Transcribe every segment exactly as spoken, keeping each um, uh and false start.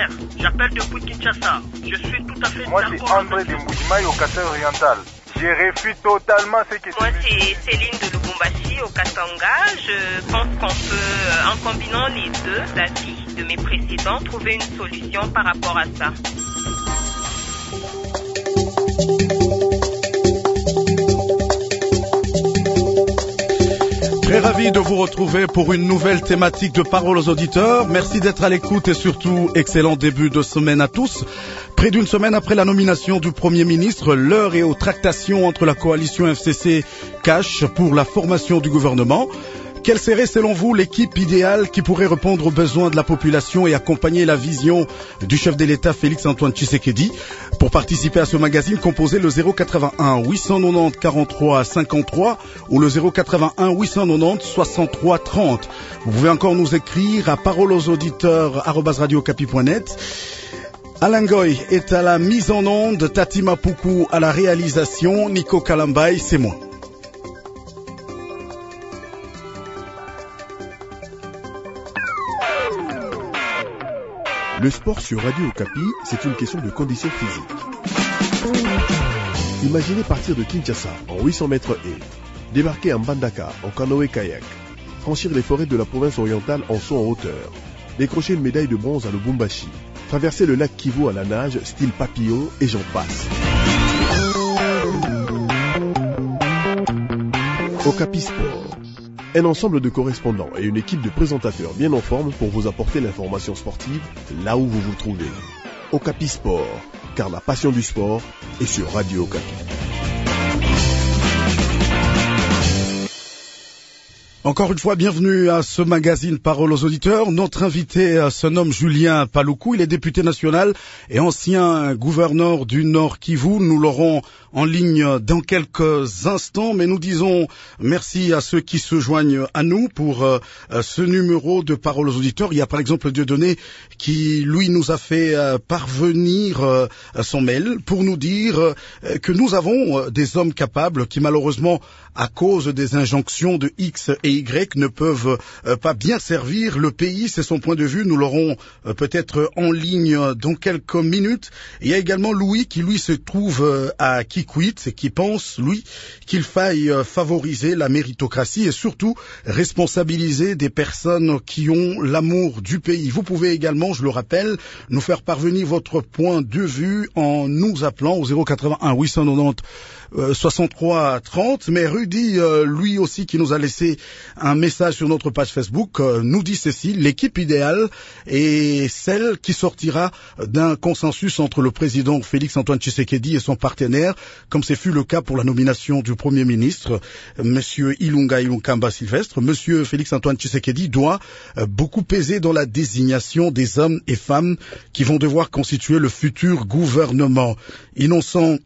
frère. J'appelle depuis Kinshasa. Je suis tout à fait Moi, d'accord. c'est André de Mbujimaï au Kasai oriental. Je réfute totalement ce que Moi, c'est Céline de Lubumbashi au Katanga. Je pense qu'on peut, en combinant les deux avis de mes précédents, trouver une solution par rapport à ça. Très ravi de vous retrouver pour une nouvelle thématique de Parole aux auditeurs. Merci d'être à l'écoute et surtout, excellent début de semaine à tous. Près d'une semaine après la nomination du Premier ministre, l'heure est aux tractations entre la coalition F C C Cash pour la formation du gouvernement. Quelle serait selon vous l'équipe idéale qui pourrait répondre aux besoins de la population et accompagner la vision du chef de l'État Félix-Antoine Tshisekedi? Pour participer à ce magazine, composez le zéro quatre-vingt-un huit cent quatre-vingt-dix quarante-trois cinquante-trois ou le zéro quatre-vingt-un huit cent quatre-vingt-dix soixante-trois trente. Vous pouvez encore nous écrire à parole aux auditeurs arobase radio okapi point net. Alain Goy est à la mise en onde, Tati Mapuku à la réalisation, Nico Kalambay, c'est moi. Le sport sur Radio Okapi, c'est une question de conditions physiques. Imaginez partir de Kinshasa en huit cents mètres haies, débarquer en Mbandaka en canoë-kayak, franchir les forêts de la province orientale en saut en hauteur, décrocher une médaille de bronze à Lubumbashi, traverser le lac Kivu à la nage style papillon et j'en passe. Okapi Sport. Un ensemble de correspondants et une équipe de présentateurs bien en forme pour vous apporter l'information sportive là où vous vous trouvez. Okapi Sport, car la passion du sport est sur Radio Okapi. Encore une fois, bienvenue à ce magazine Parole aux auditeurs. Notre invité se nomme Julien Paluku. Il est député national et ancien gouverneur du Nord Kivu. Nous l'aurons en ligne dans quelques instants, mais nous disons merci à ceux qui se joignent à nous pour euh, ce numéro de Parole aux auditeurs. Il y a par exemple Dieudonné qui, lui, nous a fait euh, parvenir euh, son mail pour nous dire euh, que nous avons euh, des hommes capables qui, malheureusement, à cause des injonctions de X et Y, ne peuvent euh, pas bien servir le pays. C'est son point de vue. Nous l'aurons euh, peut-être en ligne dans quelques minutes. Il y a également Louis qui, lui, se trouve euh, à Kikwit et qui pense, lui, qu'il faille euh, favoriser la méritocratie et surtout responsabiliser des personnes qui ont l'amour du pays. Vous pouvez également, je le rappelle, nous faire parvenir votre point de vue en nous appelant au zéro quatre-vingt-un huit cent quatre-vingt-dix Euh, soixante-trois trente, mais Rudy, euh, lui aussi, qui nous a laissé un message sur notre page Facebook, euh, nous dit ceci: l'équipe idéale est celle qui sortira d'un consensus entre le président Félix-Antoine Tshisekedi et son partenaire, comme ce fut le cas pour la nomination du Premier ministre, Monsieur Ilunga Ilunkamba Sylvestre. Monsieur Félix-Antoine Tshisekedi doit euh, beaucoup peser dans la désignation des hommes et femmes qui vont devoir constituer le futur gouvernement. Innocent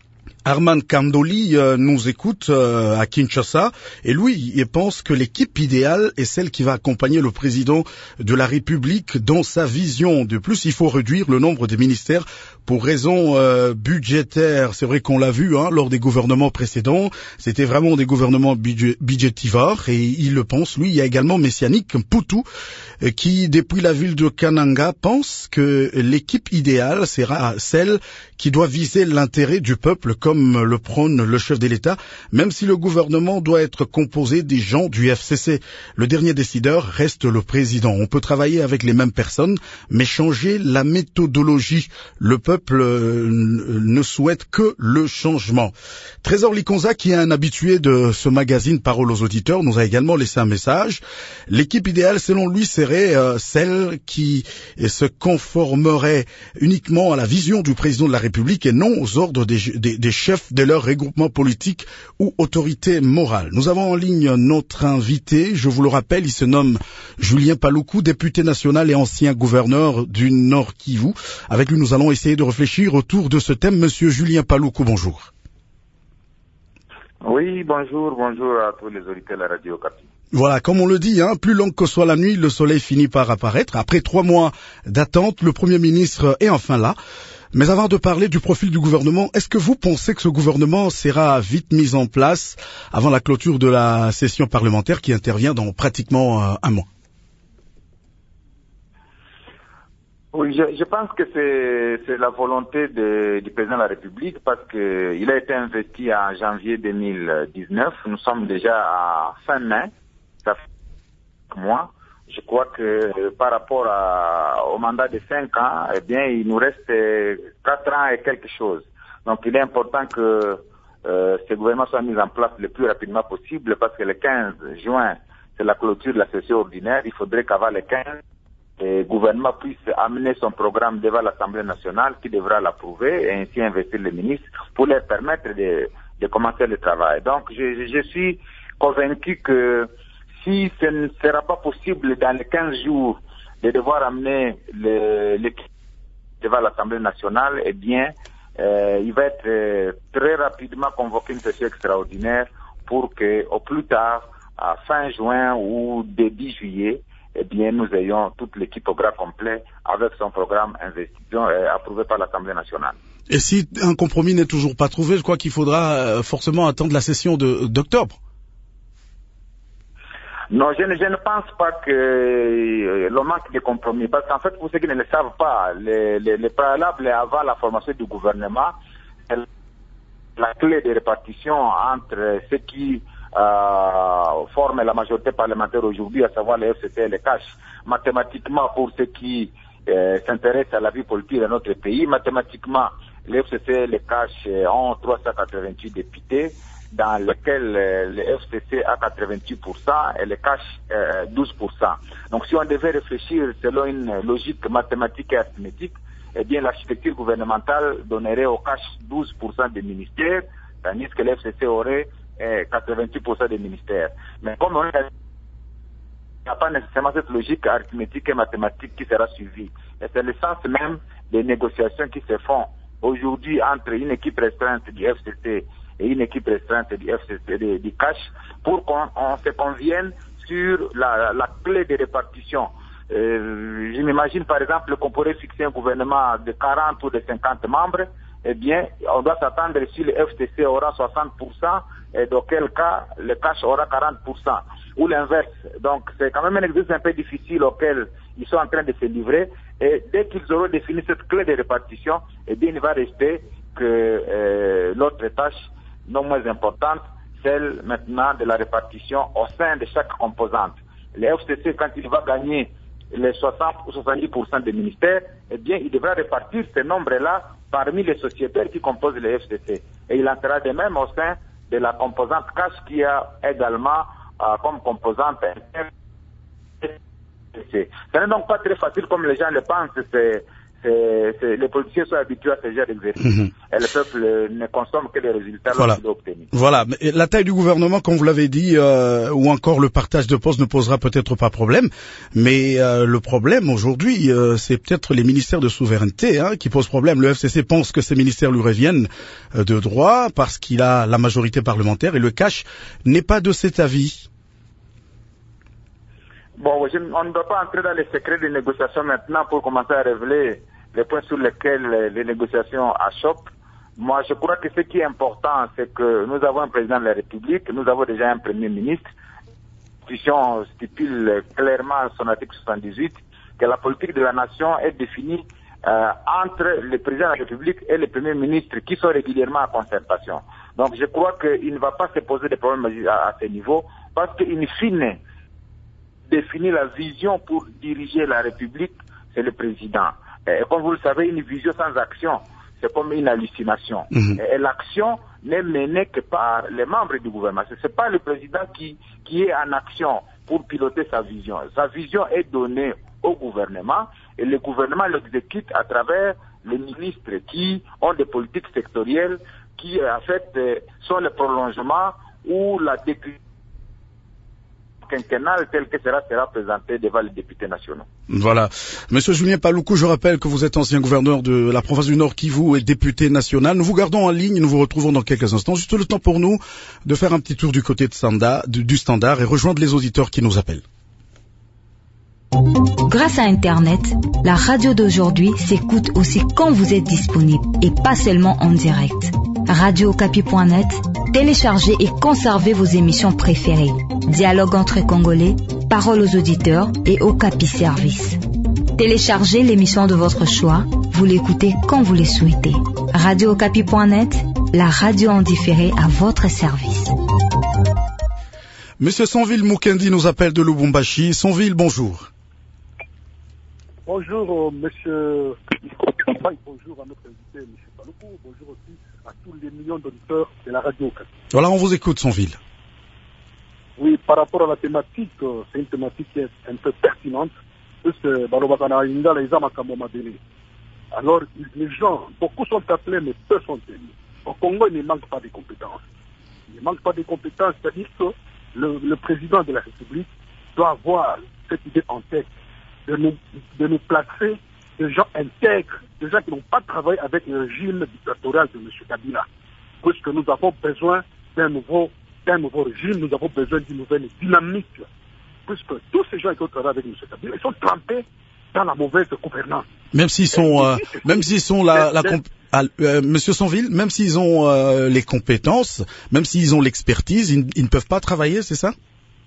Arman Kandoli euh, nous écoute euh, à Kinshasa et lui, il pense que l'équipe idéale est celle qui va accompagner le président de la République dans sa vision. De plus, il faut réduire le nombre des ministères pour raisons euh, budgétaires. C'est vrai qu'on l'a vu hein, lors des gouvernements précédents, c'était vraiment des gouvernements budget, budgétivores et il le pense. Lui, il y a également Messianique Mputu euh, qui, depuis la ville de Kananga, pense que l'équipe idéale sera celle qui doit viser l'intérêt du peuple comme le prône le chef de l'État, même si le gouvernement doit être composé des gens du F C C. Le dernier décideur reste le président. On peut travailler avec les mêmes personnes, mais changer la méthodologie. Le peuple euh, ne souhaite que le changement. Trésor Likonza, qui est un habitué de ce magazine Parole aux auditeurs, nous a également laissé un message. L'équipe idéale, selon lui, serait euh, celle qui se conformerait uniquement à la vision du président de la République et non aux ordres des, des, des chefs de leur regroupement politique ou autorité morale. Nous avons en ligne notre invité, je vous le rappelle, il se nomme Julien Paluku, député national et ancien gouverneur du Nord Kivu. Avec lui, nous allons essayer de réfléchir autour de ce thème. Monsieur Julien Paluku, bonjour. Oui, bonjour, bonjour à tous les auditeurs de la Radio Okapi. Voilà, comme on le dit, hein, plus longue que soit la nuit, le soleil finit par apparaître. Après trois mois d'attente, le Premier ministre est enfin là. Mais avant de parler du profil du gouvernement, est-ce que vous pensez que ce gouvernement sera vite mis en place avant la clôture de la session parlementaire qui intervient dans pratiquement euh, un mois? Oui, je, je pense que c'est, c'est la volonté de, du président de la République parce que il a été investi en janvier deux mille dix-neuf. Nous sommes déjà à fin mai. Ça fait un mois. Je crois que par rapport à, au mandat de cinq ans, eh bien, il nous reste quatre ans et quelque chose. Donc, il est important que euh, ce gouvernement soit mis en place le plus rapidement possible parce que le quinze juin, c'est la clôture de la session ordinaire. Il faudrait qu'avant le quinze, le gouvernement puisse amener son programme devant l'Assemblée nationale qui devra l'approuver et ainsi investir les ministres pour leur permettre de, de commencer le travail. Donc, je, je suis convaincu que si ce ne sera pas possible dans les quinze jours de devoir amener l'équipe devant l'Assemblée nationale, eh bien, euh, il va être euh, très rapidement convoqué une session extraordinaire pour que, au plus tard, à fin juin ou début juillet, eh bien, nous ayons toute l'équipe au gras complet avec son programme investition euh, approuvé par l'Assemblée nationale. Et si un compromis n'est toujours pas trouvé, je crois qu'il faudra euh, forcément attendre la session de, d'octobre. Non, je ne, je ne pense pas que euh, le manque de compromis, parce qu'en fait, pour ceux qui ne le savent pas, les, les, les préalables avant la formation du gouvernement, la clé de répartition entre ceux qui Euh, forment la majorité parlementaire aujourd'hui, à savoir les F C C et les C A C H. Mathématiquement, pour ceux qui euh, s'intéressent à la vie politique de notre pays, mathématiquement, les F C C et les C A C H ont trois cent quatre-vingt-huit députés, dans lesquels euh, les F C C a quatre-vingt-huit pour cent et les C A C H euh, douze pour cent. Donc si on devait réfléchir selon une logique mathématique et arithmétique, eh bien l'architecture gouvernementale donnerait au C A C H douze pour cent des ministères, tandis que les F C C aurait quatre-vingt-huit pour cent des ministères. Mais comme on n'a pas nécessairement cette logique arithmétique et mathématique qui sera suivie. Et c'est le sens même des négociations qui se font aujourd'hui entre une équipe restreinte du F C C et une équipe restreinte du F C C, du, du C A C H, pour qu'on on se convienne sur la, la clé de répartition. Euh, je m'imagine par exemple qu'on pourrait fixer un gouvernement de quarante ou de cinquante membres. Eh bien, on doit s'attendre si le F C C aura soixante pour cent, et dans quel cas le C A C H aura quarante pour cent, ou l'inverse. Donc, c'est quand même un exercice un peu difficile auquel ils sont en train de se livrer, et dès qu'ils auront défini cette clé de répartition, eh bien, il va rester que euh, l'autre tâche, non moins importante, celle maintenant de la répartition au sein de chaque composante. Le F C C, quand il va gagner les soixante ou soixante-dix pour cent des ministères, eh bien, il devra répartir ce nombre-là parmi les sociétaires qui composent le F C C. Et il entrera de même au sein de la composante C A C H qui a également euh, comme composante interne. Ce n'est donc pas très facile comme les gens le pensent. C'est, c'est, c'est, les politiciens sont habitués à ce genre d'exercice. Mm-hmm. Et le peuple ne consomme que les résultats voilà. qu'il a obtenus. Voilà. La taille du gouvernement, comme vous l'avez dit, euh, ou encore le partage de postes ne posera peut-être pas problème. Mais euh, le problème aujourd'hui, euh, c'est peut-être les ministères de souveraineté hein, qui posent problème. Le F C C pense que ces ministères lui reviennent euh, de droit parce qu'il a la majorité parlementaire et le C A C H n'est pas de cet avis. Bon, je, on ne doit pas entrer dans les secrets des négociations maintenant pour commencer à révéler les points sur lesquels les, les négociations achoppent. Moi, je crois que ce qui est important, c'est que nous avons un président de la République, nous avons déjà un premier ministre. La Constitution stipule clairement son article soixante-dix-huit que la politique de la nation est définie euh, entre le président de la République et le premier ministre qui sont régulièrement en concertation. Donc, je crois qu'il ne va pas se poser des problèmes à, à ce niveau parce qu'in fine, définir la vision pour diriger la République, c'est le président. Et comme vous le savez, une vision sans action, c'est comme une hallucination. Mmh. Et, et l'action n'est menée que par les membres du gouvernement. Ce n'est pas le président qui, qui est en action pour piloter sa vision. Sa vision est donnée au gouvernement et le gouvernement l'exécute à travers les ministres qui ont des politiques sectorielles qui, en fait, sont le prolongement ou la déclinaison quinquennale tel que cela sera présenté devant les députés nationaux. Voilà. Monsieur Julien Paluku, je rappelle que vous êtes ancien gouverneur de la province du Nord Kivu et député national. Nous vous gardons en ligne, nous vous retrouvons dans quelques instants. Juste le temps pour nous de faire un petit tour du côté de Standa, du, du standard et rejoindre les auditeurs qui nous appellent. Grâce à Internet, la radio d'aujourd'hui s'écoute aussi quand vous êtes disponible et pas seulement en direct. radio okapi point net, téléchargez et conservez vos émissions préférées. Dialogue entre Congolais, paroles aux auditeurs et Okapi Service. Téléchargez l'émission de votre choix. Vous l'écoutez quand vous le souhaitez. radio okapi point net, la radio en différé à votre service. Monsieur Sonville Mukendi nous appelle de Lubumbashi. Sonville, bonjour. Bonjour, euh, monsieur. Bonjour à notre invité, monsieur Paluku. Bonjour aussi à tous les millions d'auditeurs de la radio Okapi. Voilà, on vous écoute, Sonville. Oui, par rapport à la thématique, euh, c'est une thématique qui est un peu pertinente. Alors, les gens, beaucoup sont appelés, mais peu sont élus. Au Congo, il ne manque pas de compétences. Il ne manque pas de compétences, c'est-à-dire que le, le président de la République doit avoir cette idée en tête de nous, de nous placer des gens intègres, des gens qui n'ont pas travaillé avec le régime dictatorial de M. Kabila. Puisque nous avons besoin d'un nouveau, d'un nouveau régime, nous avons besoin d'une nouvelle dynamique. Puisque tous ces gens qui ont travaillé avec M. Kabila, ils sont trempés dans la mauvaise gouvernance. Même s'ils sont, euh, même s'ils sont la, la comp- ah, euh, Monsieur Sonville, même s'ils ont euh, les compétences, même s'ils ont l'expertise, ils, ils ne peuvent pas travailler, c'est ça?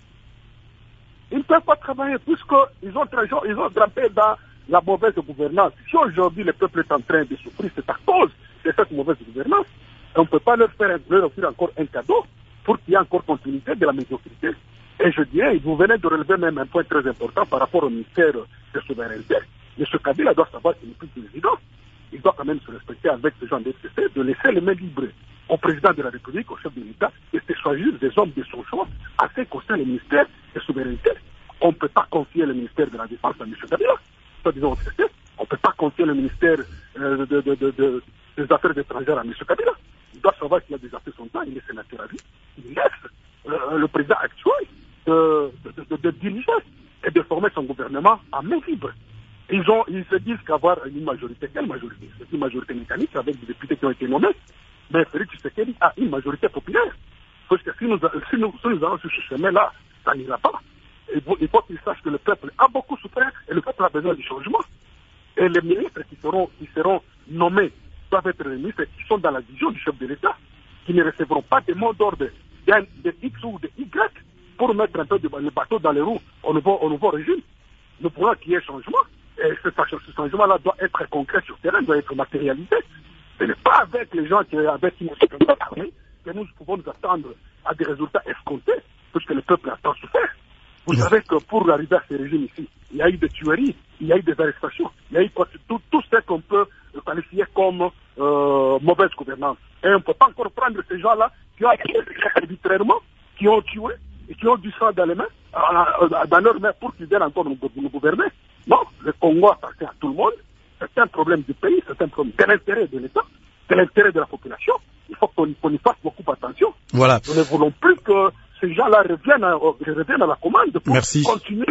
Ils ne peuvent pas travailler puisqu'ils ont, ils ont trempé dans la mauvaise gouvernance. Si aujourd'hui le peuple est en train de souffrir, c'est à cause de cette mauvaise gouvernance. Et on ne peut pas leur faire leur offrir encore un cadeau pour qu'il y ait encore continuité de la médiocrité. Et je dirais, vous venez de relever même un point très important par rapport au ministère de souveraineté. M. Kabila doit savoir qu'il n'est plus président. Il doit quand même se respecter avec ces gens de F C C, de laisser les mains libres au président de la République, au chef de l'État, et de choisir des hommes de son choix à ce qu'au sein du ministère de souveraineté. On ne peut pas confier le ministère de la Défense à M. Kabila. Soit disons au F C C, on ne peut pas confier le ministère euh, de, de, de, de, des Affaires étrangères à M. Kabila. Il doit savoir qu'il a déjà fait son temps, il est sénateur à vie. Il laisse euh, le président actuel de, de, de, de diriger et de former son gouvernement à main libre. Ils, ont, ils se disent qu'avoir une majorité, quelle majorité? C'est une majorité mécanique avec des députés qui ont été nommés. Mais Félix Tshisekedi a une majorité populaire. Parce que si nous, si nous, si nous allons sur ce chemin-là, ça n'ira pas. Il faut, il faut qu'ils sachent que le peuple a beaucoup souffert et le peuple a besoin du changement. Et les ministres qui seront, qui seront nommés doivent être les ministres qui sont dans la vision du chef de l'État, qui ne recevront pas des mots d'ordre de, de X ou de Y pour mettre un peu de, le bateau dans les roues au nouveau, au nouveau régime. Nous pourrons qu'il y ait changement. Et ce, ce changement-là doit être concret sur le terrain, doit être matérialisé. Ce n'est pas avec les gens qui, avec qui nous sommes parlés que nous pouvons nous attendre à des résultats escomptés, puisque le peuple a tant souffert. Vous savez que pour arriver à ce régime ici, il y a eu des tueries, il y a eu des arrestations, il y a eu tout, tout ce qu'on peut qualifier comme euh, mauvaise gouvernance. Et on ne peut pas encore prendre ces gens-là qui ont été arbitrairement, qui ont tué et qui ont du sang dans les mains, dans leurs mains pour qu'ils viennent encore nous, nous gouverner. Non, le Congo appartient à tout le monde. C'est un problème du pays, c'est un problème de l'intérêt de l'État, de l'intérêt de la population. Il faut qu'on, qu'on y fasse beaucoup attention. Voilà. Nous ne voulons plus que ces gens-là reviennent à, reviennent à la commande pour Merci. continuer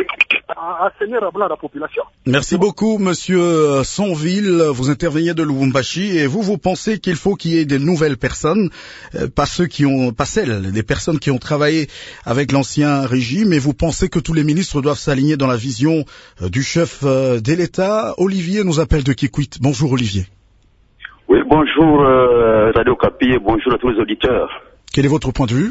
à assainir à blanc la population. Merci beaucoup, monsieur Sonville. Vous intervenez de Lubumbashi et vous, vous pensez qu'il faut qu'il y ait des nouvelles personnes, euh, pas ceux qui ont, pas celles, des personnes qui ont travaillé avec l'ancien régime, et vous pensez que tous les ministres doivent s'aligner dans la vision euh, du chef euh, de l'État. Olivier nous appelle de Kikwit. Bonjour, Olivier. Oui, bonjour, euh, Radio Okapi, et bonjour à tous les auditeurs. Quel est votre point de vue?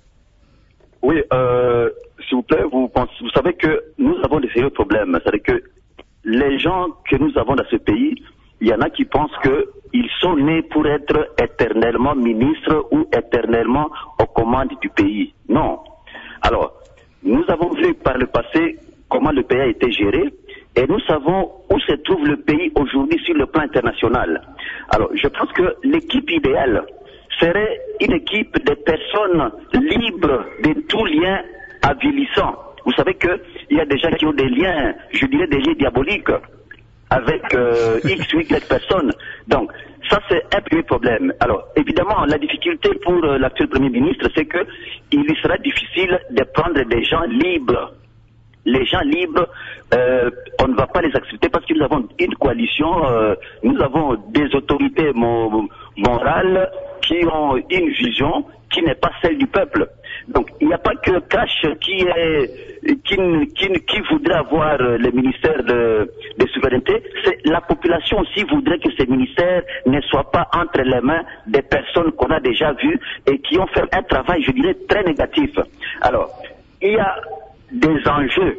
Oui, euh, s'il vous plaît, vous, pensez, vous savez que nous avons des sérieux problèmes. C'est-à-dire que les gens que nous avons dans ce pays, il y en a qui pensent qu'ils sont nés pour être éternellement ministres ou éternellement aux commandes du pays. Non. Alors, nous avons vu par le passé comment le pays a été géré et nous savons où se trouve le pays aujourd'hui sur le plan international. Alors, je pense que l'équipe idéale serait une équipe de personnes libres de tout lien avilissant. Vous savez qu'il y a des gens qui ont des liens, je dirais des liens diaboliques avec euh, X ou Y personnes. Donc, ça c'est un premier problème. Alors, évidemment, la difficulté pour euh, l'actuel Premier ministre, c'est que il lui sera difficile de prendre des gens libres. Les gens libres, euh, on ne va pas les accepter parce que nous avons une coalition, euh, nous avons des autorités mo- morales qui ont une vision qui n'est pas celle du peuple. Donc, il n'y a pas que Cash qui est, qui, qui, qui voudrait avoir le ministère de, de souveraineté. C'est la population aussi voudrait que ce ministère ne soit pas entre les mains des personnes qu'on a déjà vues et qui ont fait un travail, je dirais, très négatif. Alors, il y a des enjeux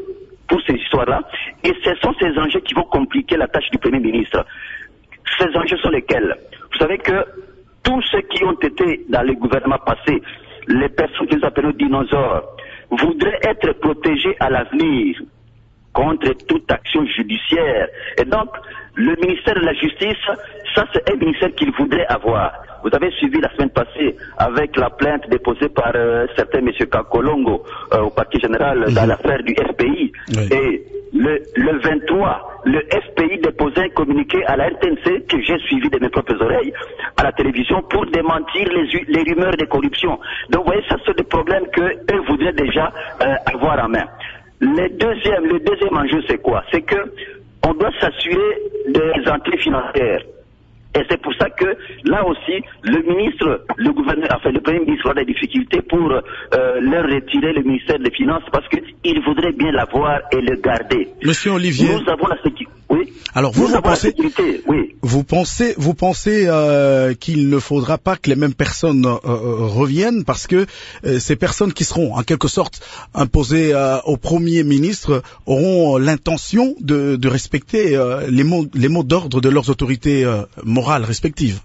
pour ces histoires-là. Et ce sont ces enjeux qui vont compliquer la tâche du Premier ministre. Ces enjeux sont lesquels? Vous savez que tous ceux qui ont été dans les gouvernements passés, les personnes que nous appelons dinosaures, voudraient être protégés à l'avenir contre toute action judiciaire. Et donc, le ministère de la Justice, ça c'est un ministère qu'il voudrait avoir. Vous avez suivi la semaine passée avec la plainte déposée par euh, certains M. Kakolongo euh, au parquet général mmh. dans l'affaire du F P I. Oui. Et le, le vingt-trois, le F P I déposait un communiqué à la R T N C que j'ai suivi de mes propres oreilles à la télévision pour démentir les, les rumeurs de corruption. Donc vous voyez, ça c'est des problèmes qu'eux voudraient déjà euh, avoir en main. Le deuxième, le deuxième enjeu c'est quoi? C'est que on doit s'assurer des entrées financières. Et c'est pour ça que, là aussi, le ministre, le gouverneur, enfin le premier ministre a des difficultés pour euh, leur retirer le ministère des Finances parce qu'il voudrait bien l'avoir et le garder. Monsieur Olivier. Nous avons la sécurité. Oui. Alors vous, vous pensez, oui. vous pensez, vous pensez euh, qu'il ne faudra pas que les mêmes personnes euh, reviennent parce que euh, ces personnes qui seront en quelque sorte imposées euh, au Premier ministre auront l'intention de, de respecter euh, les mots, les mots d'ordre de leurs autorités euh, morales respectives.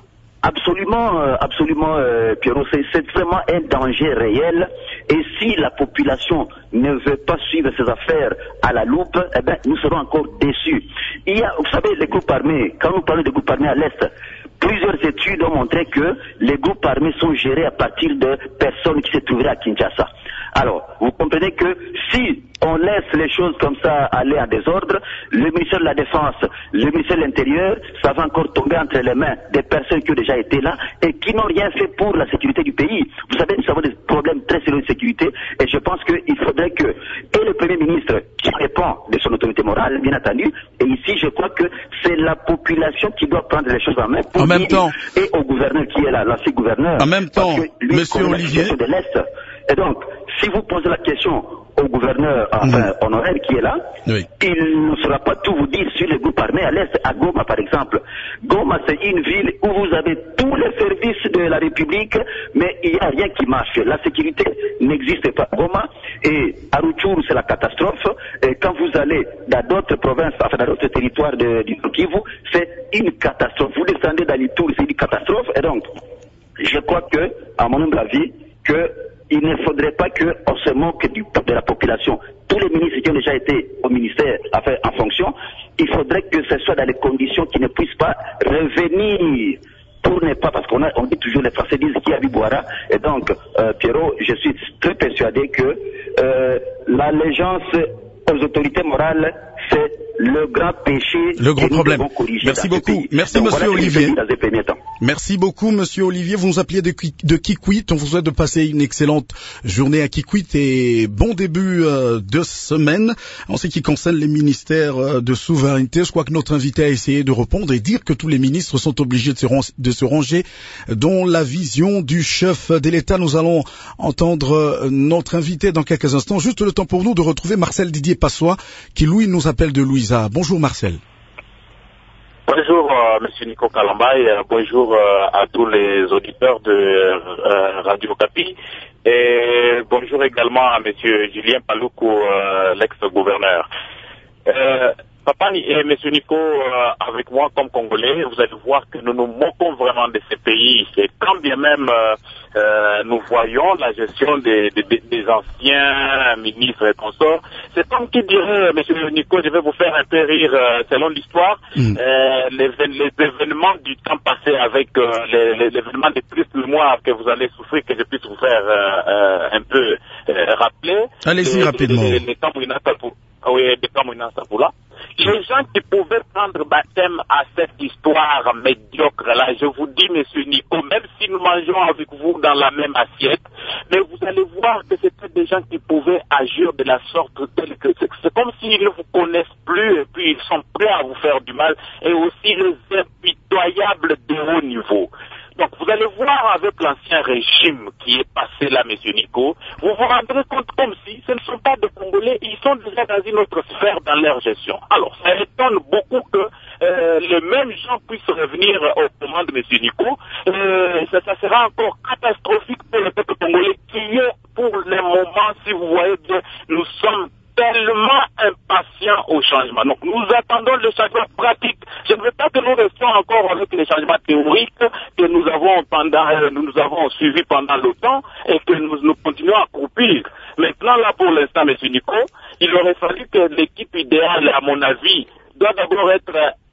Absolument, euh, absolument, euh, Pierrot, c'est vraiment un danger réel. Et si la population ne veut pas suivre ces affaires à la loupe, eh ben, nous serons encore déçus. Il y a, vous savez, les groupes armés, quand nous parlons de groupes armés à l'Est, plusieurs études ont montré que les groupes armés sont gérés à partir de personnes qui se trouveraient à Kinshasa. Alors, vous comprenez que si on laisse les choses comme ça aller en désordre, le ministère de la Défense, le ministère de l'Intérieur, ça va encore tomber entre les mains des personnes qui ont déjà été là et qui n'ont rien fait pour la sécurité du pays. Vous savez, nous avons des problèmes très sérieux de sécurité et je pense qu'il faudrait que, et le Premier ministre qui dépend de son autorité morale, bien entendu, et ici je crois que c'est la population qui doit prendre les choses en main pour en même temps, et au gouverneur qui est là, l'ancien gouverneur. En même temps, lui, Monsieur Olivier. De l'Est. Et donc, si vous posez la question au gouverneur, enfin, mmh. honoraire qui est là, oui. il ne saura pas tout vous dire sur les groupes armés à l'Est, à Goma par exemple. Goma, c'est une ville où vous avez tous les services de la République, mais il n'y a rien qui marche. La sécurité n'existe pas à Goma, et à Rutshuru, c'est la catastrophe. Et quand vous allez dans d'autres provinces, enfin dans d'autres territoires de, du Kivu, c'est une catastrophe. Vous descendez dans l'Ituri, c'est une catastrophe. Et donc, je crois que, à mon humble avis, que il ne faudrait pas qu'on se moque du, de la population. Tous les ministres qui ont déjà été au ministère, enfin, en fonction, il faudrait que ce soit dans les conditions qui ne puissent pas revenir pour ne pas, parce qu'on a, on dit toujours, les Français disent qu'il y a du Boira. Et donc, euh, Pierrot, je suis très persuadé que euh, l'allégeance aux autorités morales, c'est le grand péché. Le grand problème. Merci beaucoup. Merci, donc, monsieur voilà Olivier. Merci beaucoup, monsieur Olivier. Vous nous appeliez de, de Kikwit. On vous souhaite de passer une excellente journée à Kikwit et bon début euh, de semaine. En ce qui concerne les ministères euh, de souveraineté, je crois que notre invité a essayé de répondre et dire que tous les ministres sont obligés de se, ran- de se ranger dans la vision du chef de l'État. Nous allons entendre euh, notre invité dans quelques instants. Juste le temps pour nous de retrouver Marcel Didier Passois, qui lui nous appelle de Louisa. Bonjour Marcel. Bonjour euh, Monsieur Nico Kalambay, euh, bonjour euh, à tous les auditeurs de euh, Radio Okapi et bonjour également à Monsieur Julien Paluku, euh, l'ex-gouverneur. Euh, Papa et Monsieur Nico, euh, avec moi comme Congolais, vous allez voir que nous nous moquons vraiment de ces pays. Et quand bien même euh, euh, nous voyons la gestion des, des, des anciens ministres et consorts, c'est comme qui dirait, Monsieur Nico, je vais vous faire un peu rire euh, selon l'histoire, mm. euh, les, les événements du temps passé avec euh, les, les événements de triste mémoire que vous allez souffrir, que je puisse vous faire euh, euh, un peu euh, rappeler. Allez-y rapidement. Les, les, les oui, des Kamouina-Sapoula. Les gens qui pouvaient prendre baptême à cette histoire médiocre-là, je vous dis, Monsieur Nico, même si nous mangeons avec vous dans la même assiette, mais vous allez voir que c'était des gens qui pouvaient agir de la sorte telle que c'est comme s'ils ne vous connaissent plus et puis ils sont prêts à vous faire du mal, et aussi les impitoyables de haut niveau. Donc, vous allez voir avec l'ancien régime qui est passé là, Monsieur Nico, vous vous rendrez compte comme si ce ne sont pas des Congolais, ils sont déjà dans une autre sphère dans leur gestion. Alors, ça étonne beaucoup que euh, les mêmes gens puissent revenir aux commandes, Monsieur Nico. Euh, ça, ça sera encore catastrophique pour le peuple congolais qui est, pour le moment, si vous voyez bien, nous sommes tellement nous attendons le changement pratique. Je ne veux pas que nous restions encore avec les changements théoriques que nous avons pendant, euh, nous avons suivis pendant longtemps et que nous, nous continuons à croupir. Maintenant, là, pour l'instant, M. Nico, il aurait fallu que l'équipe idéale, à mon avis, doit d'abord être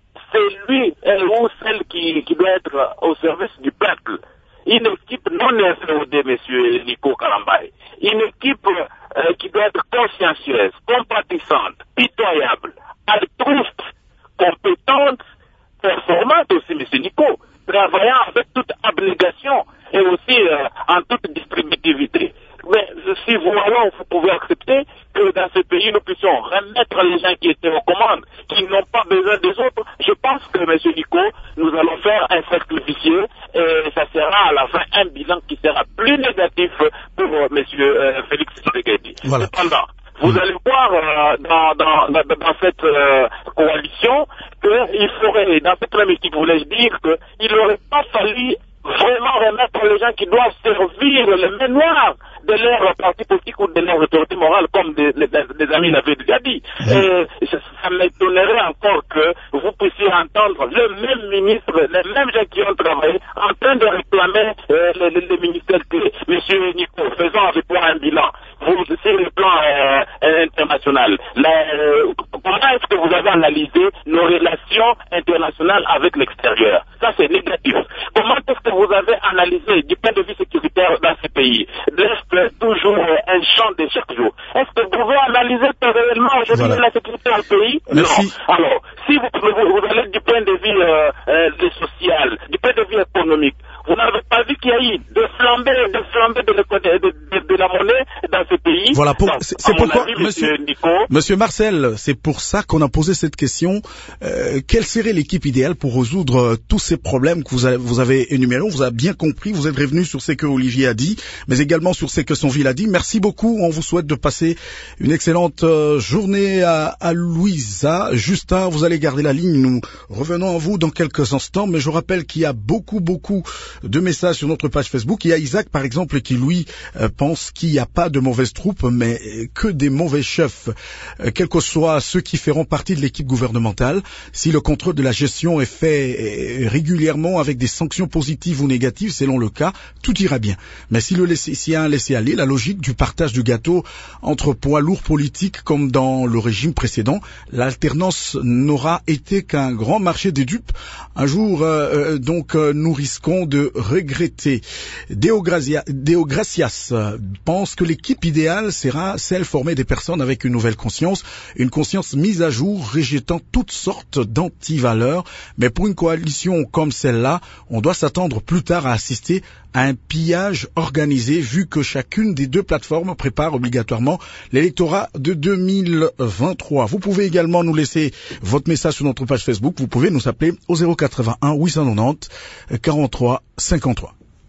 celui ou celle qui, qui doit être au service du peuple. Une équipe non F O D, M. Nico Kalambay. Une équipe euh, qui doit être consciencieuse, compatissante, pitoyable, altruiste, compétente, performante aussi, M. Nico, travaillant avec toute abnégation et aussi euh, en toute distributivité. Mais si vous, alors, vous pouvez accepter que dans ce pays, nous puissions remettre les gens qui étaient aux commandes, qui n'ont pas besoin des autres, je pense que, M. Nico, nous allons faire un cercle vicieux et ça sera à la fin un bilan qui sera plus négatif pour euh, M. Euh, Félix Tshisekedi. Voilà. Cependant, vous mmh. allez voir euh, dans, dans, dans, dans cette euh, coalition qu'il faudrait, dans cette même équipe, voulais-je dire, qu'il n'aurait pas fallu vraiment remettre les gens qui doivent servir le mémoire de leur parti politique ou de leur autorité morale, comme des, des, des amis l'avaient déjà dit. Mmh. Et ça, ça m'étonnerait encore que vous puissiez entendre le même ministre, les mêmes gens qui ont travaillé, en train de réclamer euh, les, les, les ministères clés. Monsieur Nico, faisons avec moi un bilan. Vous, sur le plan euh, international, la, euh, comment est-ce que vous avez analysé nos relations internationales avec l'extérieur? Ça, c'est négatif. Comment est-ce que vous avez analysé du point de vue sécuritaire dans ce pays? Reste toujours un champ de chaque jour. Est-ce que vous pouvez analyser réellement aujourd'hui voilà. la sécurité dans le pays? Merci. Non. Alors, si vous, vous, vous allez du point de vue euh, euh, social, du point de vue économique, vous n'avez pas vu qu'il y a eu des flambées, des flambées de, de, de, de la monnaie dans ce pays? Voilà, pour, donc, c'est, c'est pourquoi, avis, monsieur, Nico, monsieur Marcel, c'est pour ça qu'on a posé cette question. Euh, quelle serait l'équipe idéale pour résoudre euh, tous ces problèmes que vous avez, vous avez énumérés? On vous a bien compris, vous êtes revenu sur ce que Olivier a dit, mais également sur ce que Sonville a dit. Merci beaucoup, on vous souhaite de passer une excellente euh, journée à, à Louisa. Justin, vous allez garder la ligne, nous revenons à vous dans quelques instants, mais je rappelle qu'il y a beaucoup, beaucoup de messages sur notre page Facebook. Il y a Isaac, par exemple, qui, lui, euh, pense qu'il n'y a pas de mauvaises troupes, mais que des mauvais chefs, euh, quels que soient ceux qui feront partie de l'équipe gouvernementale. Si le contrôle de la gestion est fait euh, régulièrement avec des sanctions positives ou négatives, selon le cas, tout ira bien. Mais si le laisser, s'il y a un laisser-aller, la logique du partage du gâteau entre poids lourds politiques, comme dans le régime précédent, l'alternance n'aura été qu'un grand marché des dupes. Un jour, euh, donc, euh, nous risquons de regretter. Deogracia, Deogracias euh, pense que l'équipe idéale sera celle formée des personnes avec une nouvelle conscience, une conscience mise à jour, rejetant toutes sortes d'antivaleurs. Mais pour une coalition comme celle-là, on doit s'attendre plus tard à assister à un pillage organisé, vu que chacune des deux plateformes prépare obligatoirement l'électorat de deux mille vingt-trois. Vous pouvez également nous laisser votre message sur notre page Facebook. Vous pouvez nous appeler au zéro quatre-vingt-un huit cent quatre-vingt-dix quarante-trois cinquante-trois.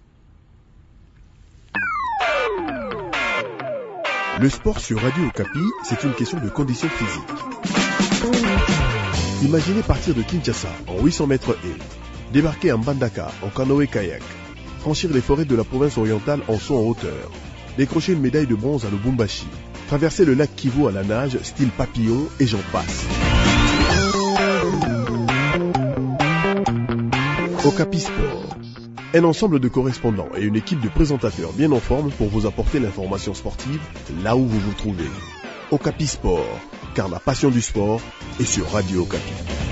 Le sport sur Radio Okapi, c'est une question de conditions physiques. Imaginez partir de Kinshasa en huit cents mètres haies, débarquer en Mbandaka en canoë-kayak, franchir les forêts de la province orientale en saut en hauteur, décrocher une médaille de bronze à Lubumbashi, traverser le lac Kivu à la nage style papillon et j'en passe. Okapi Sport, un ensemble de correspondants et une équipe de présentateurs bien en forme pour vous apporter l'information sportive là où vous vous trouvez. Okapi Sport, car la passion du sport est sur Radio Okapi.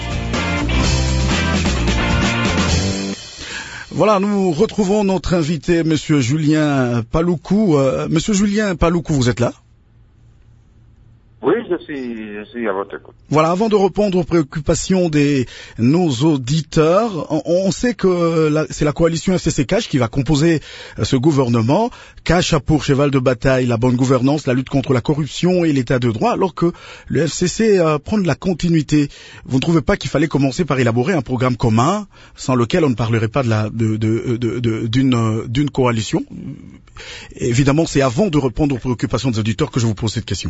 Voilà, nous retrouvons notre invité, Monsieur Julien Paloukou. Euh, Monsieur Julien Paloukou, vous êtes là? Oui, je suis, je suis à votre écoute. Voilà, avant de répondre aux préoccupations de nos auditeurs, on, on sait que la, c'est la coalition F C C Cash qui va composer ce gouvernement. Cash a pour cheval de bataille la bonne gouvernance, la lutte contre la corruption et l'état de droit, alors que le F C C euh, prend de la continuité. Vous ne trouvez pas qu'il fallait commencer par élaborer un programme commun, sans lequel on ne parlerait pas de la, de, de, de, de, d'une, d'une coalition? Évidemment, c'est avant de répondre aux préoccupations des auditeurs que je vous pose cette question.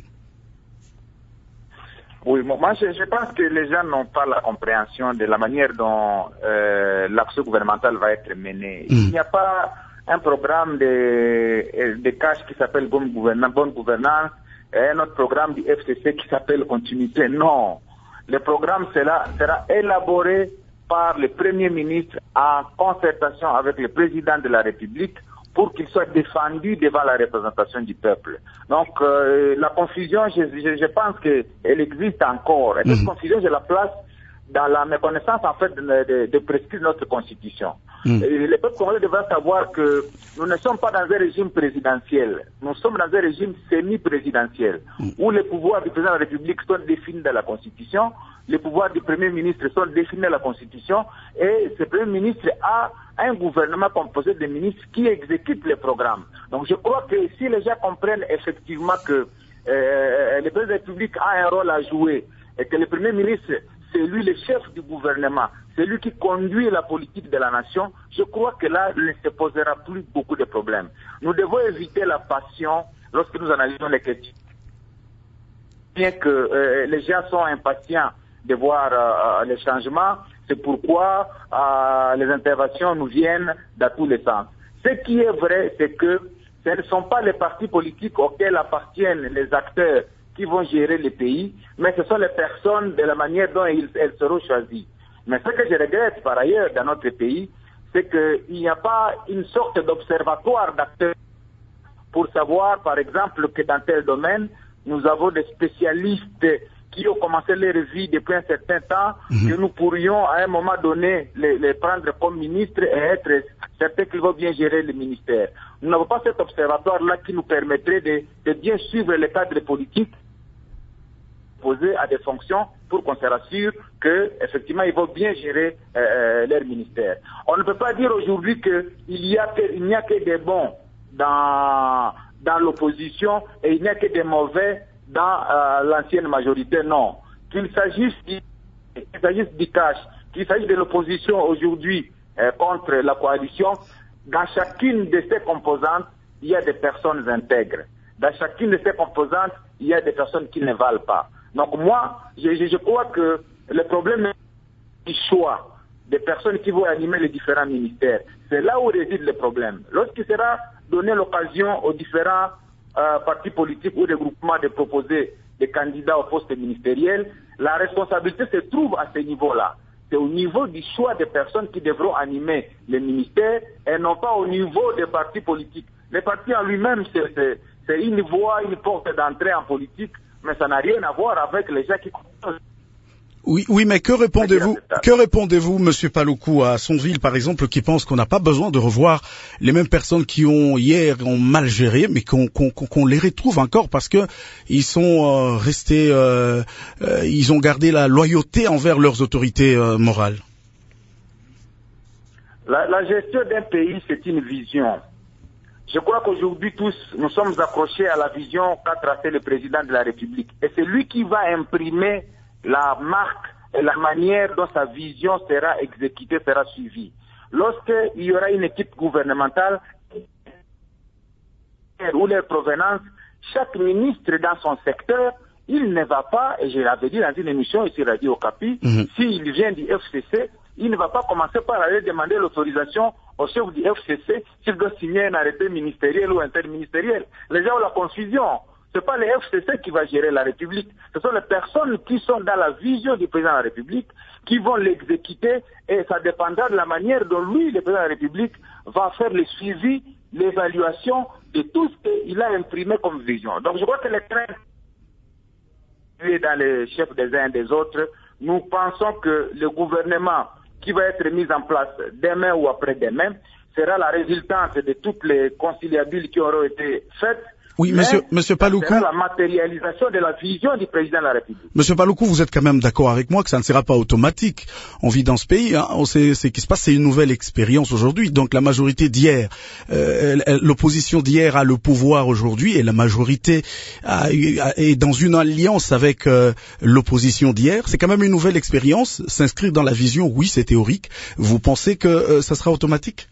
Oui, moi je, je pense que les gens n'ont pas la compréhension de la manière dont euh, l'action gouvernementale va être menée. Mmh. Il n'y a pas un programme de, de cash qui s'appelle bonne gouvernance, bonne gouvernance et un autre programme du F C C qui s'appelle continuité. Non. Le programme sera, sera élaboré par le Premier ministre en concertation avec le Président de la République pour qu'il soit défendu devant la représentation du peuple. Donc euh, la confusion, je, je, je pense qu'elle existe encore. Et cette mmh. confusion, je la place dans la méconnaissance en fait de, de, de prescrire notre constitution. Mmh. Et le peuple congolais devrait savoir que nous ne sommes pas dans un régime présidentiel, nous sommes dans un régime semi-présidentiel, mmh. où les pouvoirs du président de la République sont définis dans la constitution, les pouvoirs du premier ministre sont définis dans la constitution, et ce premier ministre a un gouvernement composé de ministres qui exécutent les programmes. Donc je crois que si les gens comprennent effectivement que euh, le président de la République a un rôle à jouer, et que le premier ministre, c'est lui le chef du gouvernement, c'est lui qui conduit la politique de la nation, je crois que là, il ne se posera plus beaucoup de problèmes. Nous devons éviter la passion lorsque nous analysons les questions. Bien que euh, les gens sont impatients de voir euh, les changements, c'est pourquoi euh, les interventions nous viennent dans tous les sens. Ce qui est vrai, c'est que ce ne sont pas les partis politiques auxquels appartiennent les acteurs qui vont gérer le pays, mais ce sont les personnes de la manière dont ils, elles seront choisies. Mais ce que je regrette par ailleurs dans notre pays, c'est qu'il n'y a pas une sorte d'observatoire d'acteurs pour savoir, par exemple, que dans tel domaine, nous avons des spécialistes qui ont commencé leur vie depuis un certain temps, mmh. que nous pourrions à un moment donné les, les prendre comme ministres et être certains qu'ils vont bien gérer le ministère. Nous n'avons pas cet observatoire-là qui nous permettrait de, de bien suivre les cadres politiques posés à des fonctions pour qu'on se rassure qu'effectivement ils vont bien gérer euh, leur ministère. On ne peut pas dire aujourd'hui qu'il y a que, il n'y a que des bons dans, dans l'opposition et il n'y a que des mauvais dans euh, l'ancienne majorité, non. Qu'il s'agisse du, qu'il s'agisse du cash, qu'il s'agisse de l'opposition aujourd'hui euh, contre la coalition, dans chacune de ces composantes, il y a des personnes intègres. Dans chacune de ces composantes, il y a des personnes qui ne valent pas. Donc moi, je, je, je crois que le problème est du choix des personnes qui vont animer les différents ministères. C'est là où réside le problème. Lorsqu'il sera donné l'occasion aux différents Euh, partis politiques ou des groupements de proposer des candidats au poste ministériel, la responsabilité se trouve à ce niveau-là. C'est au niveau du choix des personnes qui devront animer les ministères et non pas au niveau des partis politiques. Les partis en lui-même, c'est une voie, une porte d'entrée en politique, mais ça n'a rien à voir avec les gens qui... Oui, oui, mais que répondez-vous, que répondez-vous, Monsieur Paluku, à Sonville, par exemple, qui pense qu'on n'a pas besoin de revoir les mêmes personnes qui ont hier ont mal géré, mais qu'on qu'on, qu'on les retrouve encore parce que ils sont euh, restés, euh, euh, ils ont gardé la loyauté envers leurs autorités euh, morales. La, la gestion d'un pays, c'est une vision. Je crois qu'aujourd'hui tous, nous sommes accrochés à la vision qu'a tracée le président de la République, et c'est lui qui va imprimer la marque et la manière dont sa vision sera exécutée, sera suivie. Lorsqu'il y aura une équipe gouvernementale ou leur provenance, chaque ministre dans son secteur, il ne va pas, et je l'avais dit dans une émission ici Radio Okapi, mm-hmm. s'il vient du F C C, il ne va pas commencer par aller demander l'autorisation au chef du F C C s'il doit signer un arrêté ministériel ou interministériel. Les gens ont la confusion. Ce n'est pas le F C C qui va gérer la République. Ce sont les personnes qui sont dans la vision du président de la République qui vont l'exécuter, et ça dépendra de la manière dont lui, le président de la République, va faire le suivi, l'évaluation de tout ce qu'il a imprimé comme vision. Donc je crois que les trains dans les chefs des uns et des autres, nous pensons que le gouvernement qui va être mis en place demain ou après-demain sera la résultante de toutes les conciliabules qui auront été faites. Oui, mais monsieur, monsieur Paluku. C'est la matérialisation de la vision du président de la République. Monsieur Paluku, vous êtes quand même d'accord avec moi que ça ne sera pas automatique. On vit dans ce pays, hein, on sait ce qui se passe, c'est une nouvelle expérience aujourd'hui. Donc la majorité d'hier, euh, l'opposition d'hier a le pouvoir aujourd'hui, et la majorité a, a, est dans une alliance avec euh, l'opposition d'hier. C'est quand même une nouvelle expérience. S'inscrire dans la vision, oui, c'est théorique. Vous pensez que euh, ça sera automatique?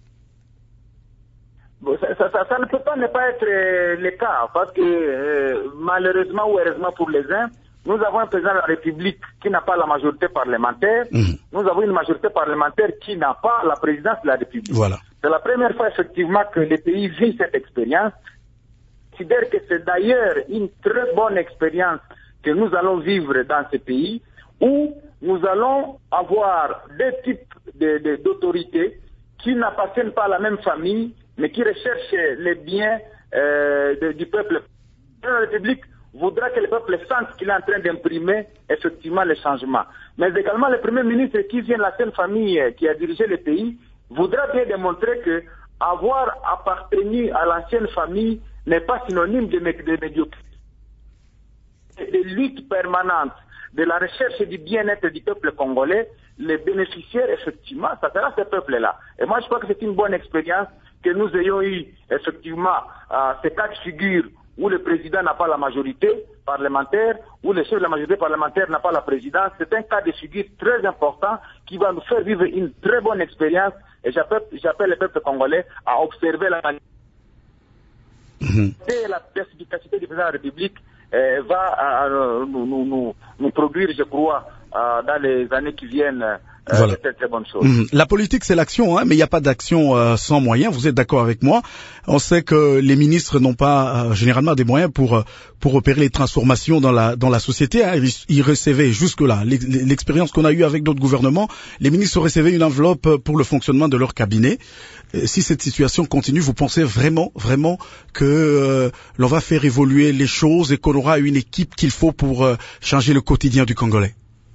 Bon, ça, ça, ça, ça ne peut pas ne pas être euh, le cas, parce que euh, malheureusement ou heureusement pour les uns, nous avons un président de la République qui n'a pas la majorité parlementaire, mmh. nous avons une majorité parlementaire qui n'a pas la présidence de la République. Voilà. C'est la première fois effectivement que le pays vit cette expérience. Je considère que c'est d'ailleurs une très bonne expérience que nous allons vivre dans ce pays, où nous allons avoir deux types de, de, d'autorités qui n'appartiennent pas à la même famille, mais qui recherchent les biens euh, de, du peuple. La République voudra que le peuple sente qu'il est en train d'imprimer effectivement les changements. Mais également le Premier ministre qui vient de la seule famille qui a dirigé le pays voudra bien démontrer que avoir appartenu à l'ancienne famille n'est pas synonyme de, de médiocrité. De lutte permanente, de la recherche du bien-être du peuple congolais, les bénéficiaires, effectivement, ça sera ce peuple-là. Et moi, je crois que c'est une bonne expérience que nous ayons eu, effectivement, euh, ces cas de figure où le président n'a pas la majorité parlementaire, où le chef de la majorité parlementaire n'a pas la présidence. C'est un cas de figure très important qui va nous faire vivre une très bonne expérience. Et j'appelle, j'appelle le peuple congolais à observer la manière. Mmh. Et la perspicacité du président de la République euh, va euh, nous, nous, nous, nous produire, je crois, euh, dans les années qui viennent, euh, voilà. C'est une très bonne chose. Mmh. La politique, c'est l'action, hein, mais il n'y a pas d'action euh, sans moyens. Vous êtes d'accord avec moi? On sait que les ministres n'ont pas euh, généralement des moyens pour euh, pour opérer les transformations dans la dans la société. Hein. Ils, ils recevaient jusque-là l'expérience qu'on a eue avec d'autres gouvernements. Les ministres recevaient une enveloppe pour le fonctionnement de leur cabinet. Si cette situation continue, vous pensez vraiment, vraiment que euh, l'on va faire évoluer les choses et qu'on aura une équipe qu'il faut pour euh, changer le quotidien du Congolais?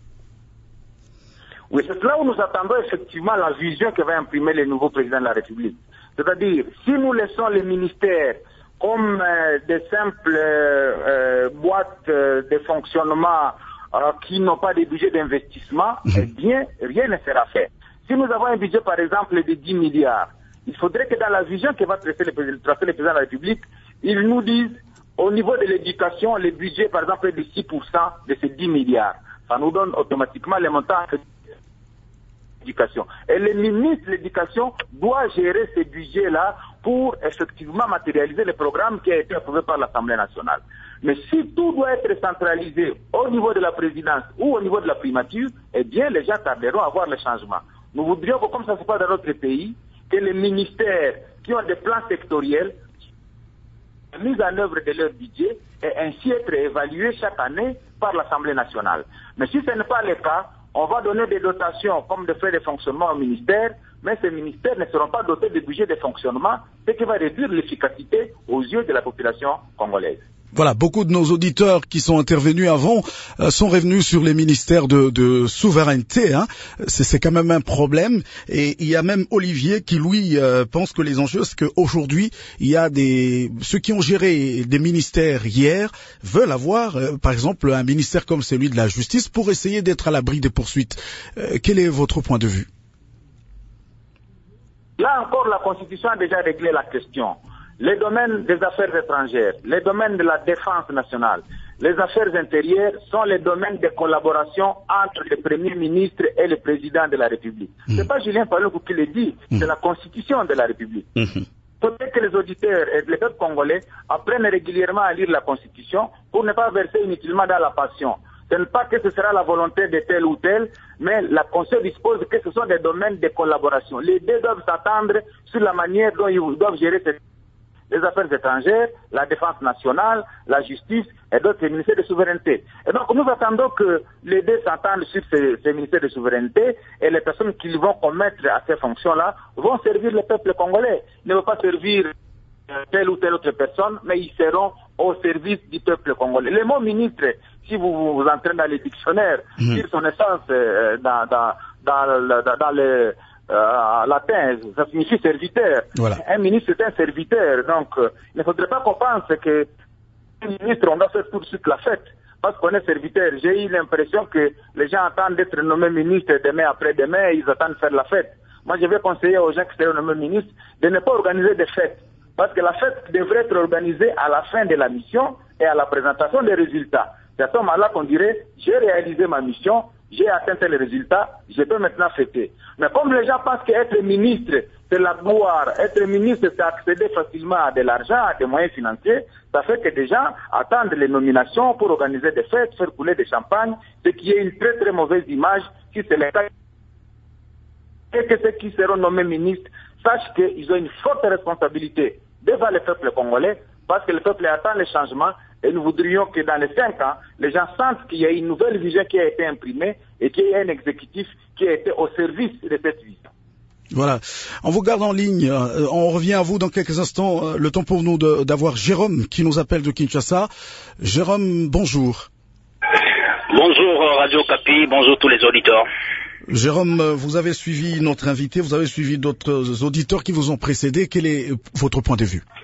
Oui, c'est là où nous attendons effectivement la vision que va imprimer le nouveau président de la République. C'est-à-dire, si nous laissons les ministères comme euh, des simples euh, euh, boîtes euh, de fonctionnement euh, qui n'ont pas de budget d'investissement, mmh. eh bien, rien ne sera fait. Si nous avons un budget, par exemple, de dix milliards, il faudrait que dans la vision que va tracer le, tracer le président de la République, il nous dise, au niveau de l'éducation, le budget, par exemple, est de six pour cent de ces dix milliards. Ça nous donne automatiquement les montants de l'éducation. Et le ministre de l'Éducation doit gérer ces budgets-là pour effectivement matérialiser le programme qui a été approuvé par l'Assemblée nationale. Mais si tout doit être centralisé au niveau de la présidence ou au niveau de la primature, eh bien, les gens tarderont à voir le changement. Nous voudrions que, comme ça se passe dans notre pays, que les ministères qui ont des plans sectoriels soient mis en œuvre de leur budget et ainsi être évalués chaque année par l'Assemblée nationale. Mais si ce n'est pas le cas, on va donner des dotations comme de frais de fonctionnement au ministère, mais ces ministères ne seront pas dotés de budget de fonctionnement, ce qui va réduire l'efficacité aux yeux de la population congolaise. Voilà, beaucoup de nos auditeurs qui sont intervenus avant euh, sont revenus sur les ministères de, de souveraineté. Hein. C'est, c'est quand même un problème. Et il y a même Olivier qui, lui, euh, pense que les enjeux, c'est qu'aujourd'hui, il y a des ceux qui ont géré des ministères hier veulent avoir, euh, par exemple, un ministère comme celui de la justice pour essayer d'être à l'abri des poursuites. Euh, quel est votre point de vue? Là encore, la Constitution a déjà réglé la question. Les domaines des affaires étrangères, les domaines de la défense nationale, les affaires intérieures sont les domaines de collaboration entre le Premier ministre et le Président de la République. Mmh. C'est pas Julien Paluku qui le dit, mmh. c'est la Constitution de la République. Mmh. Peut-être que les auditeurs et les peuples congolais apprennent régulièrement à lire la Constitution pour ne pas verser inutilement dans la passion. Ce n'est pas que ce sera la volonté de tel ou tel, mais la Constitution dispose que ce sont des domaines de collaboration. Les deux doivent s'attendre sur la manière dont ils doivent gérer cette les affaires étrangères, la défense nationale, la justice et d'autres ministères de souveraineté. Et donc nous attendons que les deux s'entendent sur ces, ces ministères de souveraineté et les personnes qui vont commettre à ces fonctions-là vont servir le peuple congolais. Ils ne vont pas servir telle ou telle autre personne, mais ils seront au service du peuple congolais. Le mot ministre, si vous vous entrez dans les dictionnaires, mmh. tire son essence euh, dans, dans, dans, dans, dans les... Euh, latin, ça signifie serviteur. Voilà. Un ministre c'est un serviteur, donc euh, il ne faudrait pas qu'on pense que un ministre on doit faire tout de suite la fête parce qu'on est serviteur. J'ai eu l'impression que les gens attendent d'être nommés ministres demain après demain, ils attendent de faire la fête. Moi je vais conseiller aux gens qui seraient nommés ministres de ne pas organiser des fêtes parce que la fête devrait être organisée à la fin de la mission et à la présentation des résultats. C'est à ce moment-là qu'on dirait j'ai réalisé ma mission, j'ai atteint tel résultat, je peux maintenant fêter. Mais comme les gens pensent qu'être ministre, c'est la gloire, être ministre, c'est accéder facilement à de l'argent, à des moyens financiers, ça fait que des gens attendent les nominations pour organiser des fêtes, faire couler des champagnes, ce qui est une très très mauvaise image si c'est le cas. Et que ceux qui seront nommés ministres sachent qu'ils ont une forte responsabilité devant le peuple congolais, parce que le peuple attend les changements Et nous voudrions que dans les cinq ans, les gens sentent qu'il y a une nouvelle vision qui a été imprimée et qu'il y a un exécutif qui a été au service de cette vision. Voilà. On vous garde en ligne. Euh, on revient à vous dans quelques instants. Euh, le temps pour nous de, d'avoir Jérôme qui nous appelle de Kinshasa. Jérôme, bonjour. Bonjour Radio Kapi, bonjour tous les auditeurs. Jérôme, vous avez suivi notre invité, vous avez suivi d'autres auditeurs qui vous ont précédé. Quel est votre point de vue?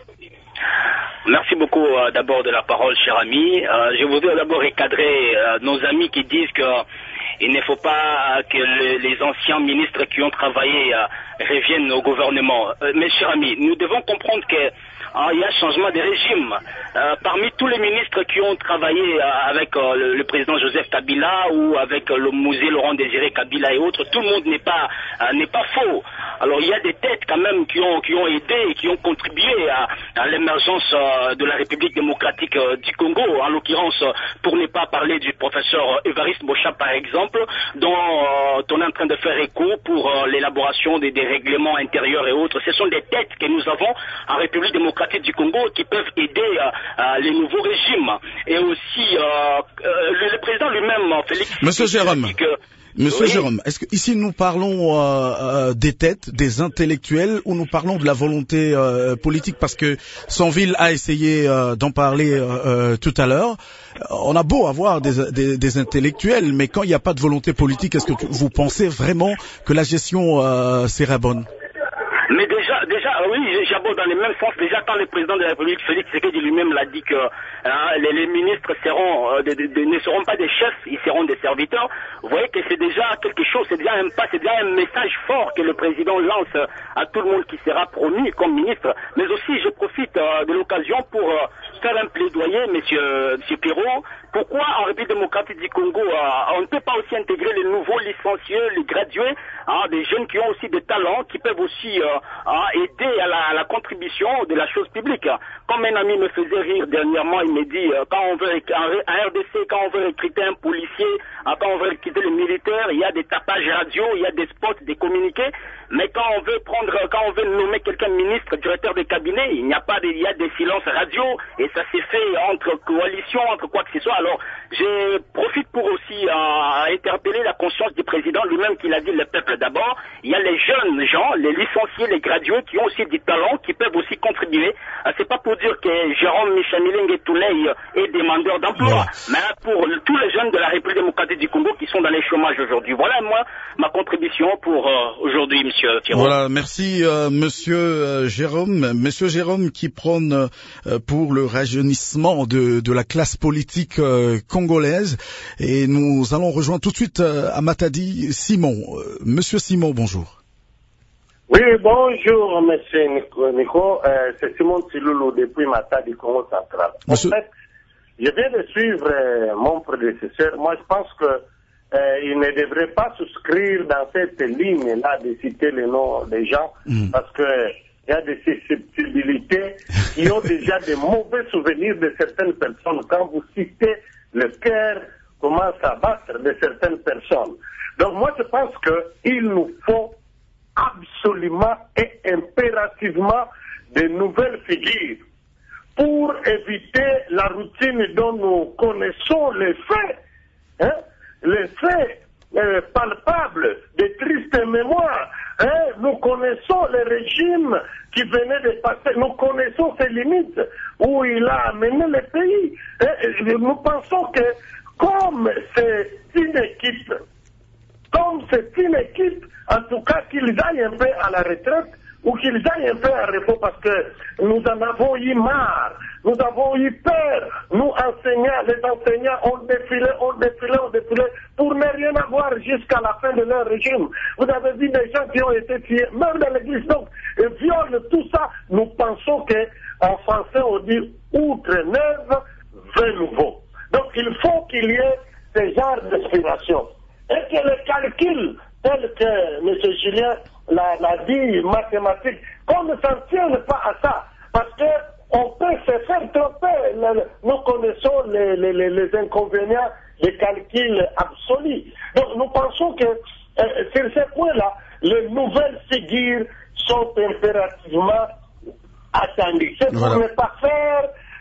Merci beaucoup euh, d'abord de la parole, cher ami. Euh, je voudrais d'abord recadrer euh, nos amis qui disent que il ne faut pas que le, les anciens ministres qui ont travaillé euh, reviennent au gouvernement. Euh, mes chers amis, nous devons comprendre que euh, il y a un changement de régime. Euh, parmi tous les ministres qui ont travaillé euh, avec euh, le, le président Joseph Kabila ou avec euh, le musée Laurent Désiré Kabila et autres, tout le monde n'est pas euh, n'est pas faux. Alors il y a des têtes quand même qui ont qui ont aidé et qui ont contribué à, à l'émergence euh, de la République démocratique euh, du Congo. En l'occurrence, pour ne pas parler du professeur Évariste Bocha par exemple, dont euh, on est en train de faire écho pour euh, l'élaboration des, des règlements intérieurs et autres. Ce sont des têtes que nous avons en République démocratique du Congo qui peuvent aider euh, euh, les nouveaux régimes. Et aussi, euh, euh, le, le président lui-même, Félix... Monsieur Jérôme, que, Monsieur oui. Jérôme, est-ce que ici nous parlons euh, euh, des têtes, des intellectuels, ou nous parlons de la volonté euh, politique? Parce que Sanville a essayé euh, d'en parler euh, euh, tout à l'heure. On a beau avoir des, des, des intellectuels, mais quand il n'y a pas de volonté politique, est-ce que tu, vous pensez vraiment que la gestion euh, sera bonne? Mais déjà, déjà, oui, j'aborde dans le même sens. Déjà, quand le président de la République, Félix Tshisekedi lui-même l'a dit que hein, les, les ministres seront, euh, de, de, de, ne seront pas des chefs, ils seront des serviteurs. Vous voyez que c'est déjà quelque chose, c'est déjà un pas, c'est déjà un message fort que le président lance à tout le monde qui sera promu comme ministre. Mais aussi, je profite euh, de l'occasion pour euh, faire un plaidoyer, monsieur, monsieur Perrault. Pourquoi en République démocratique du Congo, euh, on ne peut pas aussi intégrer les nouveaux licenciés, les gradués, hein, des jeunes qui ont aussi des talents, qui peuvent aussi euh, euh, aider à la, à la contribution de la chose publique. Comme un ami me faisait rire dernièrement, il me dit, euh, quand on veut, en R D C, quand on veut recruter un policier, euh, quand on veut recruter les militaires, il y a des tapages radio, il y a des spots, des communiqués, mais quand on veut prendre, quand on veut nommer quelqu'un ministre, directeur de cabinet, il n'y a pas de, il y a des silences radio, et ça s'est fait entre coalitions, entre quoi que ce soit. Alors, je profite pour aussi euh, interpeller la conscience du président lui-même qui l'a dit, le peuple d'abord. Il y a les jeunes gens, les licenciés, les gradués qui ont aussi du talent, qui peuvent aussi contribuer. Euh, c'est pas pour dire que Jérôme Michamiling et Touley est demandeur d'emploi, ouais. mais pour tous les jeunes de la République démocratique du Congo qui sont dans les chômages aujourd'hui. Voilà moi ma contribution pour euh, aujourd'hui, monsieur Thierry. Voilà, merci euh, monsieur euh, Jérôme. Monsieur Jérôme qui prône euh, pour le rajeunissement de, de la classe politique euh, congolaise. Et nous allons rejoindre tout de suite euh, à Matadi Simon. Euh, monsieur Simon, bonjour. Oui, bonjour monsieur Nico. Nico. Euh, c'est Simon Siloulou depuis Matadi, Congo central. Monsieur... En fait, je viens de suivre euh, mon prédécesseur. Moi, je pense que Euh, il ne devrait pas souscrire dans cette ligne-là de citer les noms des gens, mmh. parce que il y a des susceptibilités qui ont déjà des mauvais souvenirs de certaines personnes. Quand vous citez, le cœur commence à battre de certaines personnes. Donc moi je pense qu'il nous faut absolument et impérativement de nouvelles figures pour éviter la routine dont nous connaissons les faits. Hein? Les faits euh, palpables, des tristes mémoires. Hein? Nous connaissons les régimes qui venaient de passer, nous connaissons ses limites, où il a amené le pays. Hein? Nous pensons que comme c'est une équipe, comme c'est une équipe, en tout cas qu'ils aillent un peu à la retraite, ou qu'ils aillent un peu à repos, parce que nous en avons eu marre, nous avons eu peur, nous enseignants, les enseignants ont défilé, ont défilé, ont défilé, pour ne rien avoir jusqu'à la fin de leur régime. Vous avez vu des gens qui ont été tués, même dans l'église, donc, et viol, tout ça, nous pensons qu'en français on dit outre neuf, vin nouveau. Donc il faut qu'il y ait ce genre d'inspiration. Et que le calcul, tel que M. Julien l'a dit, mathématique, qu'on ne s'en tienne pas à ça, parce que on peut se faire tromper. Nous connaissons les, les, les inconvénients des calculs absolus. Donc nous pensons que euh, sur ce point-là, les nouvelles figures sont impérativement attendues. C'est pour voilà. ne pas faire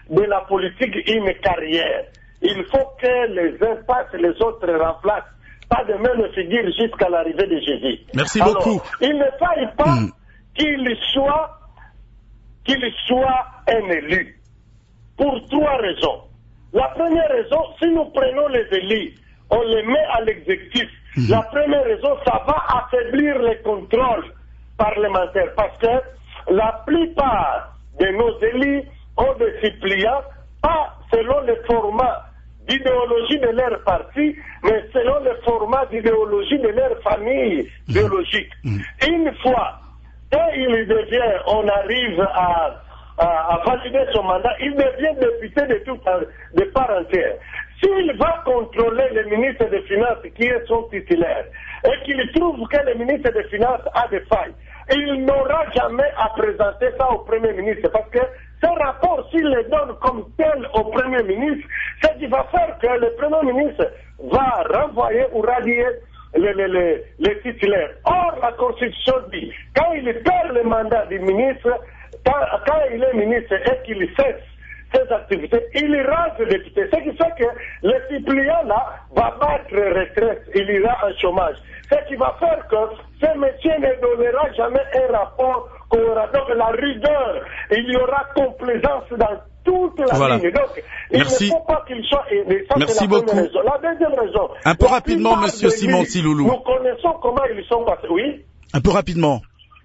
de la politique une carrière. Il faut que les uns passent, les autres remplacent. Pas de même figure jusqu'à l'arrivée de Jésus. Merci Alors, beaucoup. Il ne faille pas mmh. qu'il soit, qu'il soit un élu. Pour trois raisons. La première raison, si nous prenons les élus, on les met à l'exécutif. Mmh. La première raison, ça va affaiblir les contrôles parlementaires. Parce que la plupart de nos élus ont des suppléants, pas selon le format d'idéologie de leur parti, mais selon le format d'idéologie de leur famille mmh. biologique. Mmh. Une fois, quand il devient, on arrive à, à, à valider son mandat, il devient député de tout de part entière. S'il va contrôler le ministre des Finances qui est son titulaire, et qu'il trouve que le ministre des Finances a des failles, il n'aura jamais à présenter ça au Premier ministre, parce que ce rapport, s'il le donne comme tel au Premier ministre, c'est ce qui va faire que le Premier ministre va renvoyer ou radier les, les, les, les titulaires. Or, la Constitution dit, quand il perd le mandat du ministre, quand, quand il est ministre et qu'il cesse ses activités, il reste député. Ce qui fait que le suppléant là va battre retraite, il ira en chômage. Ce qui va faire que ce métier ne donnera jamais un rapport cohérent. Donc la rigueur, il y aura complaisance dans toute la voilà. ligne. Donc il Merci. ne faut pas qu'il soit aidé. Ça, Merci c'est la beaucoup. raison. La deuxième raison. Un peu rapidement, monsieur Simon Siloulou. Nous connaissons comment ils sont passés. Oui. Un peu rapidement.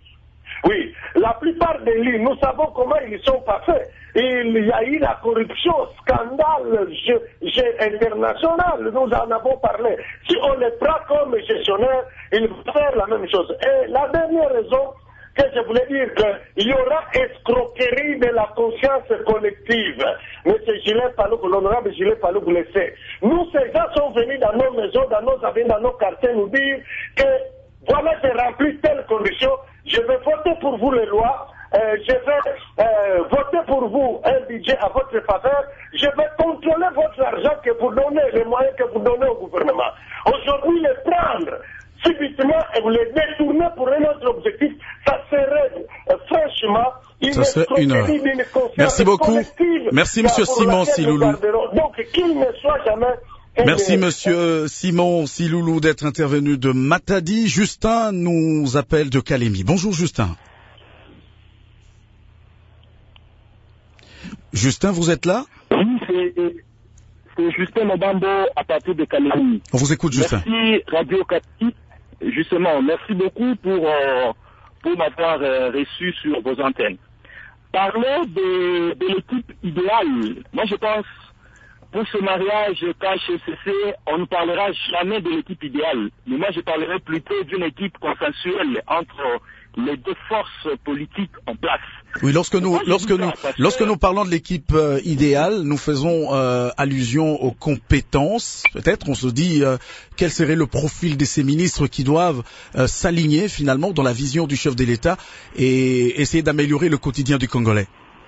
Oui, la plupart des lits, nous savons comment ils sont passés. Il y a eu la corruption, scandale je, je, international, nous en avons parlé. Si on les prend comme gestionnaire, ils vont faire la même chose. Et la dernière raison que je voulais dire, qu'il y aura escroquerie de la conscience collective. Monsieur Gilles Palouk, l'honorable Gilles Palouk le sait. Nous, ces gens sont venus dans nos maisons, dans nos avions, dans nos quartiers, nous dire que voilà, j'ai rempli telles conditions, je vais voter pour vous les lois, euh, je vais euh, voter pour vous un budget à votre faveur, je vais contrôler votre argent que vous donnez, les moyens que vous donnez au gouvernement. Aujourd'hui, les prendre subitement et vous les détourner pour un autre objectif, ça serait euh, franchement une ça serait une heure. Merci beaucoup. Merci monsieur Simon Siloulou. Donc qu'il ne soit jamais. Merci monsieur Simon Siloulou d'être intervenu de Matadi. Justin nous appelle de Calémie. Bonjour Justin. Justin, vous êtes là? Oui, c'est, c'est Justin Mobambo à partir de Calémie. On vous écoute Justin. Merci Radio Cati. Justement, merci beaucoup pour, euh, pour m'avoir euh, reçu sur vos antennes. Parlons de, de l'équipe idéale. Moi je pense, pour ce mariage K H C C, on ne parlera jamais de l'équipe idéale. Mais moi, je parlerai plutôt d'une équipe consensuelle entre les deux forces politiques en place. Oui, lorsque nous, lorsque nous, lorsque nous parlons de l'équipe euh, idéale, nous faisons euh, allusion aux compétences. Peut-être, on se dit euh, quel serait le profil de ces ministres qui doivent euh, s'aligner finalement dans la vision du chef de l'État et essayer d'améliorer le quotidien du Congolais.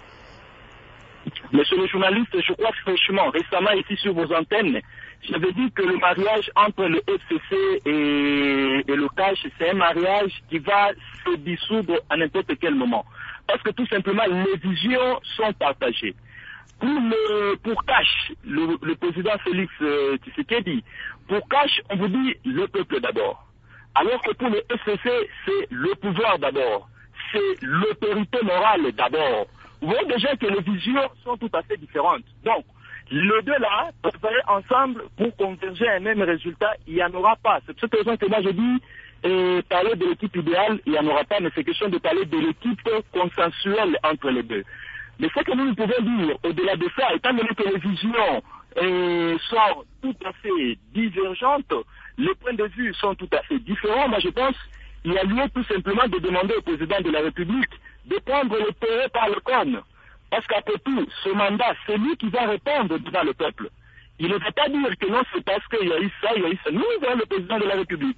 Monsieur le journaliste, je crois franchement, récemment ici sur vos antennes, j'avais dit que le mariage entre le F C C et, et le C A C H, c'est un mariage qui va se dissoudre à n'importe quel moment. Parce que tout simplement, les visions sont partagées. Pour, le, pour C A C H, le, le président Félix euh, Tshisekedi, pour C A C H, on vous dit le peuple d'abord. Alors que pour le F C C, c'est le pouvoir d'abord. C'est l'autorité morale d'abord. Vous voyez déjà que les visions sont tout à fait différentes. Donc, les deux là, travailler ensemble pour converger à un même résultat, il n'y en aura pas. C'est pour cette raison que moi je dis, euh, parler de l'équipe idéale, il n'y en aura pas, mais c'est question de parler de l'équipe consensuelle entre les deux. Mais ce que nous, nous pouvons dire, au-delà de ça, étant donné que les visions euh, sont tout à fait divergentes, les points de vue sont tout à fait différents, moi je pense qu'il y a lieu tout simplement de demander au président de la République de prendre le taureau par le corne. Parce qu'après tout, ce mandat, c'est lui qui va répondre devant le peuple. Il ne va pas dire que non, c'est parce qu'il y a eu ça, il y a eu ça. Nous, nous voyons le président de la République.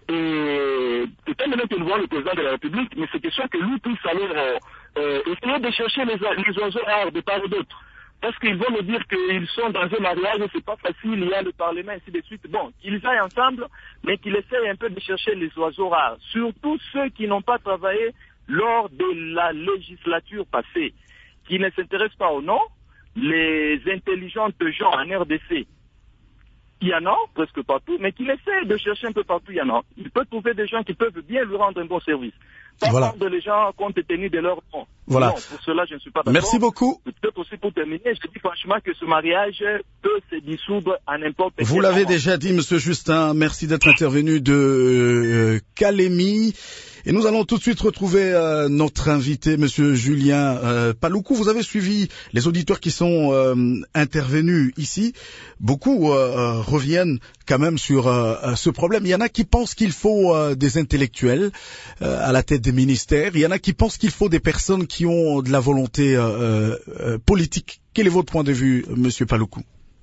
Et étant donné que nous voyons le président de la République, mais c'est question que lui puisse aller euh, euh, essayer de chercher les, les oiseaux rares de part et d'autre. Parce qu'ils vont nous dire qu'ils sont dans un mariage, c'est pas facile, il y a le Parlement, ainsi de suite. Bon, qu'ils aillent ensemble, mais qu'ils essayent un peu de chercher les oiseaux rares. Surtout ceux qui n'ont pas travaillé lors de la législature passée, qui ne s'intéressent pas au nom, les intelligentes gens en R D C, il y en a presque partout, mais qu'il essaie de chercher un peu partout, il y en a. Il peut trouver des gens qui peuvent bien lui rendre un bon service. Pas voilà. prendre les gens compte tenu de leur nom. Voilà. Non, pour cela, je ne suis pas d'accord. Merci beaucoup. Peut-être aussi pour terminer, je dis franchement que ce mariage peut se dissoudre à n'importe quel Vous l'avez moment. déjà dit, Monsieur Justin. Merci d'être intervenu de euh, Calémie. Et nous allons tout de suite retrouver euh, notre invité, Monsieur Julien euh, Paloukou. Vous avez suivi les auditeurs qui sont euh, intervenus ici. Beaucoup euh, reviennent quand même sur euh, ce problème. Il y en a qui pensent qu'il faut euh, des intellectuels euh, à la tête des ministères. Il y en a qui pensent qu'il faut des personnes qui ont de la volonté euh, euh, politique. Quel est votre point de vue, Monsieur Paloukou?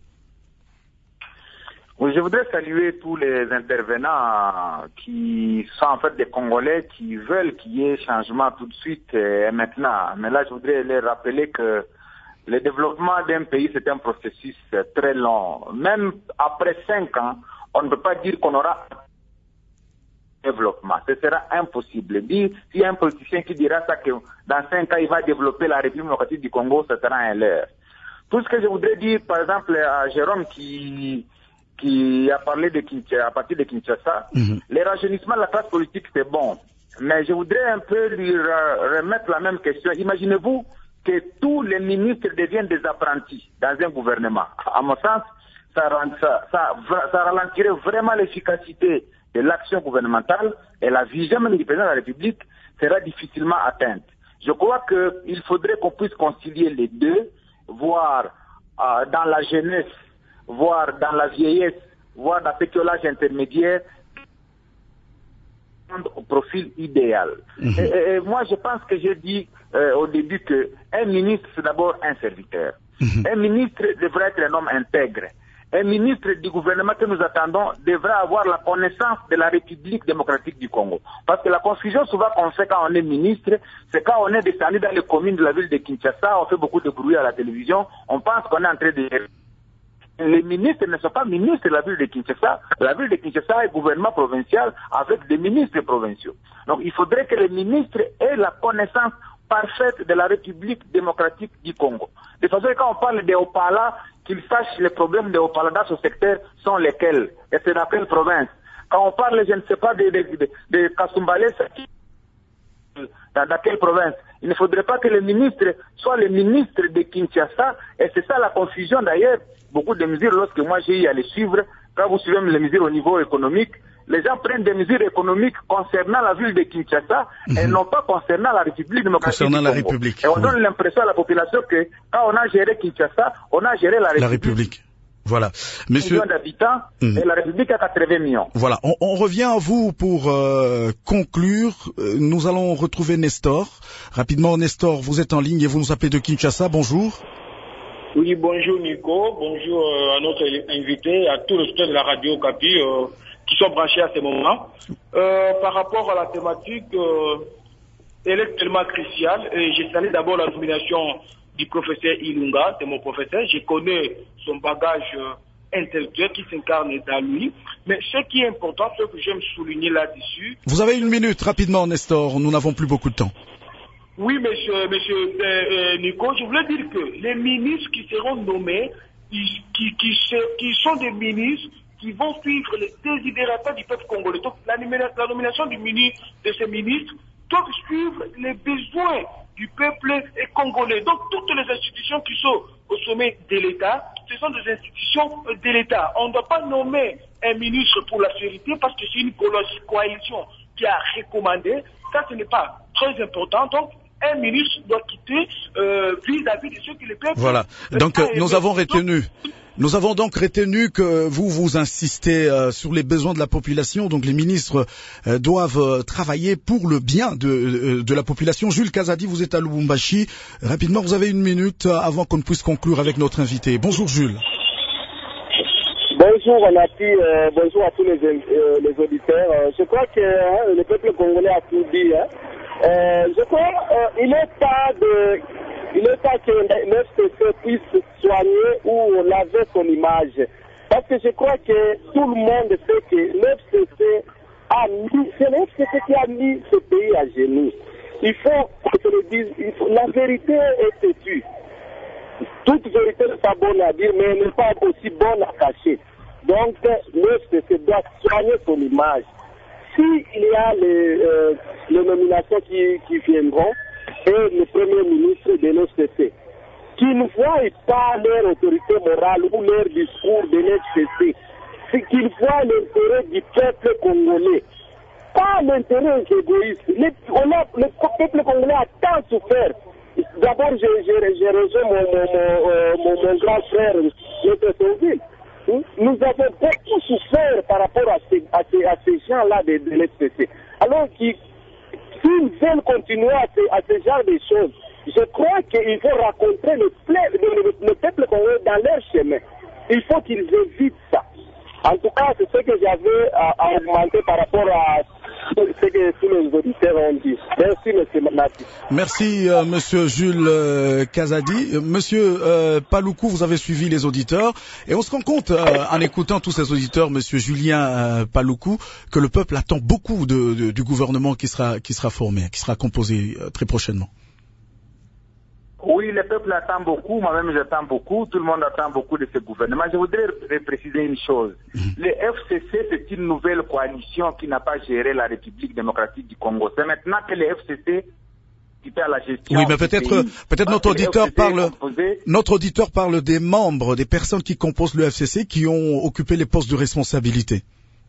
Oui, je voudrais saluer tous les intervenants qui sont en fait des Congolais qui veulent qu'il y ait changement tout de suite et maintenant. Mais là, je voudrais les rappeler que le développement d'un pays, c'est un processus très long. Même après cinq ans, on ne peut pas dire qu'on aura un développement. Ce sera impossible. Dire, s'il y a un politicien qui dira ça, que dans cinq ans, il va développer la République démocratique du Congo, ce sera un leurre. Tout ce que je voudrais dire, par exemple, à Jérôme qui... qui a parlé de Kinshasa, à partir de Kinshasa, mm-hmm. les rajeunissements de la classe politique, c'est bon. Mais je voudrais un peu lui remettre la même question. Imaginez-vous que tous les ministres deviennent des apprentis dans un gouvernement. À mon sens, ça, ça, ça, ça ralentirait vraiment l'efficacité de l'action gouvernementale et la vision même du président de la République sera difficilement atteinte. Je crois qu'il faudrait qu'on puisse concilier les deux, voire euh, dans la jeunesse, voire dans la vieillesse, voire dans ce que l'âge intermédiaire, au profil idéal. Mmh. Et, et, et moi, je pense que j'ai dit euh, au début que un ministre, c'est d'abord un serviteur. Mmh. Un ministre devrait être un homme intègre. Un ministre du gouvernement que nous attendons devrait avoir la connaissance de la République démocratique du Congo. Parce que la confusion souvent qu'on fait quand on est ministre, c'est quand on est descendu dans les communes de la ville de Kinshasa, on fait beaucoup de bruit à la télévision, on pense qu'on est en train de... Les ministres ne sont pas ministres de la ville de Kinshasa. La ville de Kinshasa est gouvernement provincial avec des ministres provinciaux. Donc il faudrait que les ministres aient la connaissance parfaite de la République démocratique du Congo. De façon que quand on parle des Opala, qu'ils sachent les problèmes des Opala dans ce secteur sont lesquels et c'est dans quelle province. Quand on parle, je ne sais pas, de, de, de, de Kasumbalé, dans, dans quelle province. Il ne faudrait pas que les ministres soient les ministres de Kinshasa et c'est ça la confusion d'ailleurs. Beaucoup de mesures, lorsque moi j'ai eu à les suivre, quand vous suivez les mesures au niveau économique, les gens prennent des mesures économiques concernant la ville de Kinshasa mmh. et non pas concernant la République démocratique concernant du Congo. La République. Et on donne mmh. l'impression à la population que quand on a géré Kinshasa, on a géré la République. La République. Voilà. Monsieur... millions d'habitants mmh. et la République a quatre-vingts millions. Voilà. On, on revient à vous pour euh, conclure. Euh, nous allons retrouver Nestor. Rapidement, Nestor, vous êtes en ligne et vous nous appelez de Kinshasa. Bonjour. Oui, bonjour Nico, bonjour euh, à notre invité, à tous les auditeurs de la radio Capi euh, qui sont branchés à ce moment. Euh, par rapport à la thématique, euh, elle est tellement cruciale et je salue d'abord la nomination du professeur Ilunga, c'est mon professeur, je connais son bagage euh, intellectuel qui s'incarne dans lui, mais ce qui est important, ce que j'aime souligner là-dessus... Vous avez une minute, rapidement Nestor, nous n'avons plus beaucoup de temps. Oui, monsieur, monsieur euh, euh, Nico, je voulais dire que les ministres qui seront nommés, qui, qui, qui, qui sont des ministres qui vont suivre les desiderata du peuple congolais. Donc, la, la nomination du ministre, de ces ministres doit suivre les besoins du peuple congolais. Donc, toutes les institutions qui sont au sommet de l'État, ce sont des institutions de l'État. On ne doit pas nommer un ministre pour la sécurité parce que c'est une coalition qui a recommandé. Ça, ce n'est pas très important. Donc, un ministre doit quitter euh, vis-à-vis de ceux qui le peuple. Voilà. Donc euh, nous avons retenu, nous avons donc retenu que vous vous insistez euh, sur les besoins de la population. Donc les ministres euh, doivent euh, travailler pour le bien de, euh, de la population. Jules Kazadi, vous êtes à Lubumbashi. Rapidement, vous avez une minute avant qu'on puisse conclure avec notre invité. Bonjour Jules. Bonjour Nati, euh, bonjour à tous les, euh, les auditeurs. Euh, je crois que hein, le peuple congolais a tout dit. Hein. Euh, je crois qu'il euh, n'est pas de, il n'est pas que l'F C C puisse soigner ou laver son image. Parce que je crois que tout le monde sait que l'F C C a mis, c'est l'F C C qui a mis ce pays à genoux. Il faut que je le dise, il faut, la vérité est têtue. toute vérité n'est pas bonne à dire, mais elle n'est pas aussi bonne à cacher. Donc, le F C C doit soigner son image. S'il y a les, euh, les nominations qui, qui viendront, et le Premier ministre de l'F C C, qui ne voient pas leur autorité morale ou leur discours de l'F C C, c'est qu'ils voient l'intérêt du peuple congolais, pas l'intérêt égoïste. Les, on a, le peuple congolais a tant souffert. D'abord, j'ai rejoint mon, mon, mon, euh, mon, mon grand frère, notre Sauville. Nous avons beaucoup souffert par rapport à ces, à ces, à ces gens-là de, de l'F C C. Alors, s'ils veulent continuer à ce, à ce genre de choses, je crois qu'il faut rencontrer le, le, le, le peuple congolais dans leur chemin. Il faut qu'ils évitent ça. En tout cas, c'est ce que j'avais à, à augmenter par rapport à ce que tous les auditeurs ont dit. Merci, M. Nati. Merci, euh, M. Jules euh, Kazadi. Euh, Monsieur euh, Paloukou, vous avez suivi les auditeurs. Et on se rend compte, euh, en écoutant tous ces auditeurs, M. Julien euh, Paloukou, que le peuple attend beaucoup de, de, du gouvernement qui sera, qui sera formé, qui sera composé euh, très prochainement. Oui, le peuple attend beaucoup, moi-même j'attends beaucoup, tout le monde attend beaucoup de ce gouvernement. Je voudrais préciser une chose. Le F C C, c'est une nouvelle coalition qui n'a pas géré la République démocratique du Congo. C'est maintenant que le F C C qui fait la gestion. Oui, mais peut-être peut-être notre auditeur parle notre auditeur parle des membres, des personnes qui composent le F C C qui ont occupé les postes de responsabilité.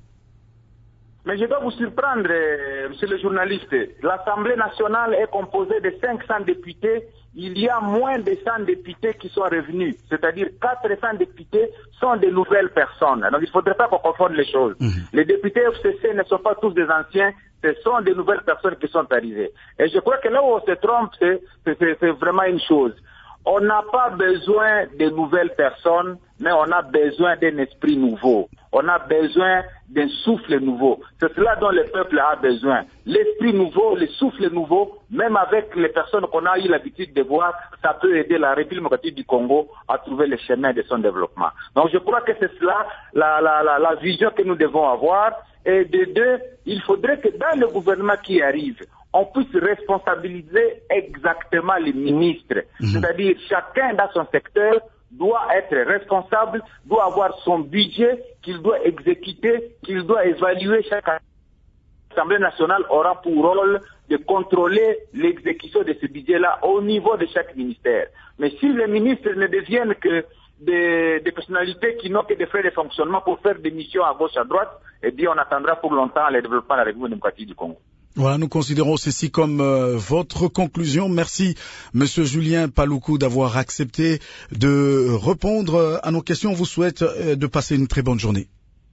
Mais je dois vous surprendre, euh, monsieur le journaliste. L'Assemblée nationale est composée de cinq cents députés. Il y a moins de cent députés qui sont revenus. C'est-à-dire quatre cents députés sont de nouvelles personnes. Donc il ne faudrait pas qu'on confonde les choses. Mmh. Les députés F C C ne sont pas tous des anciens. Ce sont de nouvelles personnes qui sont arrivées. Et je crois que là où on se trompe, c'est vraiment une chose. On n'a pas besoin de nouvelles personnes, mais on a besoin d'un esprit nouveau. On a besoin d'un souffle nouveau. C'est cela dont le peuple a besoin. L'esprit nouveau, le souffle nouveau, même avec les personnes qu'on a eu l'habitude de voir, ça peut aider la République démocratique du Congo à trouver le chemin de son développement. Donc je crois que c'est cela la, la, la, la vision que nous devons avoir. Et de deux, il faudrait que dans le gouvernement qui arrive, on puisse responsabiliser exactement les ministres. Mmh. C'est-à-dire chacun dans son secteur doit être responsable, doit avoir son budget qu'il doit exécuter, qu'il doit évaluer. Chaque Assemblée nationale aura pour rôle de contrôler l'exécution de ce budget-là au niveau de chaque ministère. Mais si les ministres ne deviennent que des, des personnalités qui n'ont que des frais de fonctionnement pour faire des missions à gauche, à droite, eh bien on attendra pour longtemps le développement de la République démocratique du Congo. Voilà, nous considérons ceci comme euh, votre conclusion. Merci, Monsieur Julien Paloukou, d'avoir accepté de répondre à nos questions. On vous souhaite euh, de passer une très bonne journée.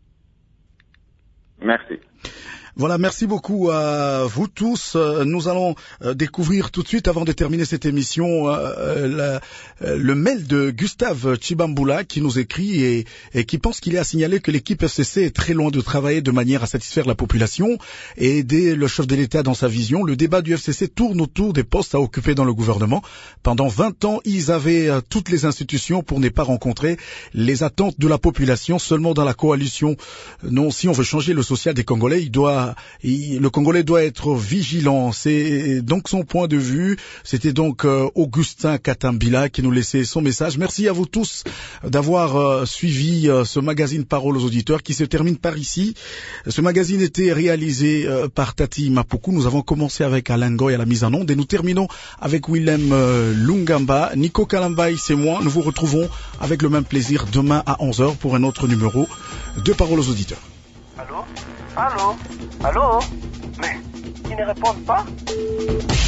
Merci. Voilà, merci beaucoup à vous tous. Nous allons découvrir tout de suite, avant de terminer cette émission, la, le mail de Gustave Chibamboula qui nous écrit et, et qui pense qu'il est à signaler que l'équipe F C C est très loin de travailler de manière à satisfaire la population et aider le chef de l'État dans sa vision. Le débat du F C C tourne autour des postes à occuper dans le gouvernement. Pendant vingt ans, ils avaient toutes les institutions pour ne pas rencontrer les attentes de la population. Seulement dans la coalition, non, si on veut changer le social des Congolais, il doit Il, le Congolais doit être vigilant. C'est donc son point de vue. C'était donc euh, Augustin Katambila qui nous laissait son message. Merci à vous tous d'avoir euh, suivi euh, ce magazine Parole aux auditeurs qui se termine par ici. Ce magazine était réalisé euh, par Tati Mapuku. Nous avons commencé avec Alain Goy à la mise en onde et nous terminons avec Willem euh, Lungamba. Nico Kalambaï, c'est moi. Nous vous retrouvons avec le même plaisir demain à onze heures pour un autre numéro de Parole aux auditeurs. Allô? Allô? Allô? Mais ils ne répondent pas?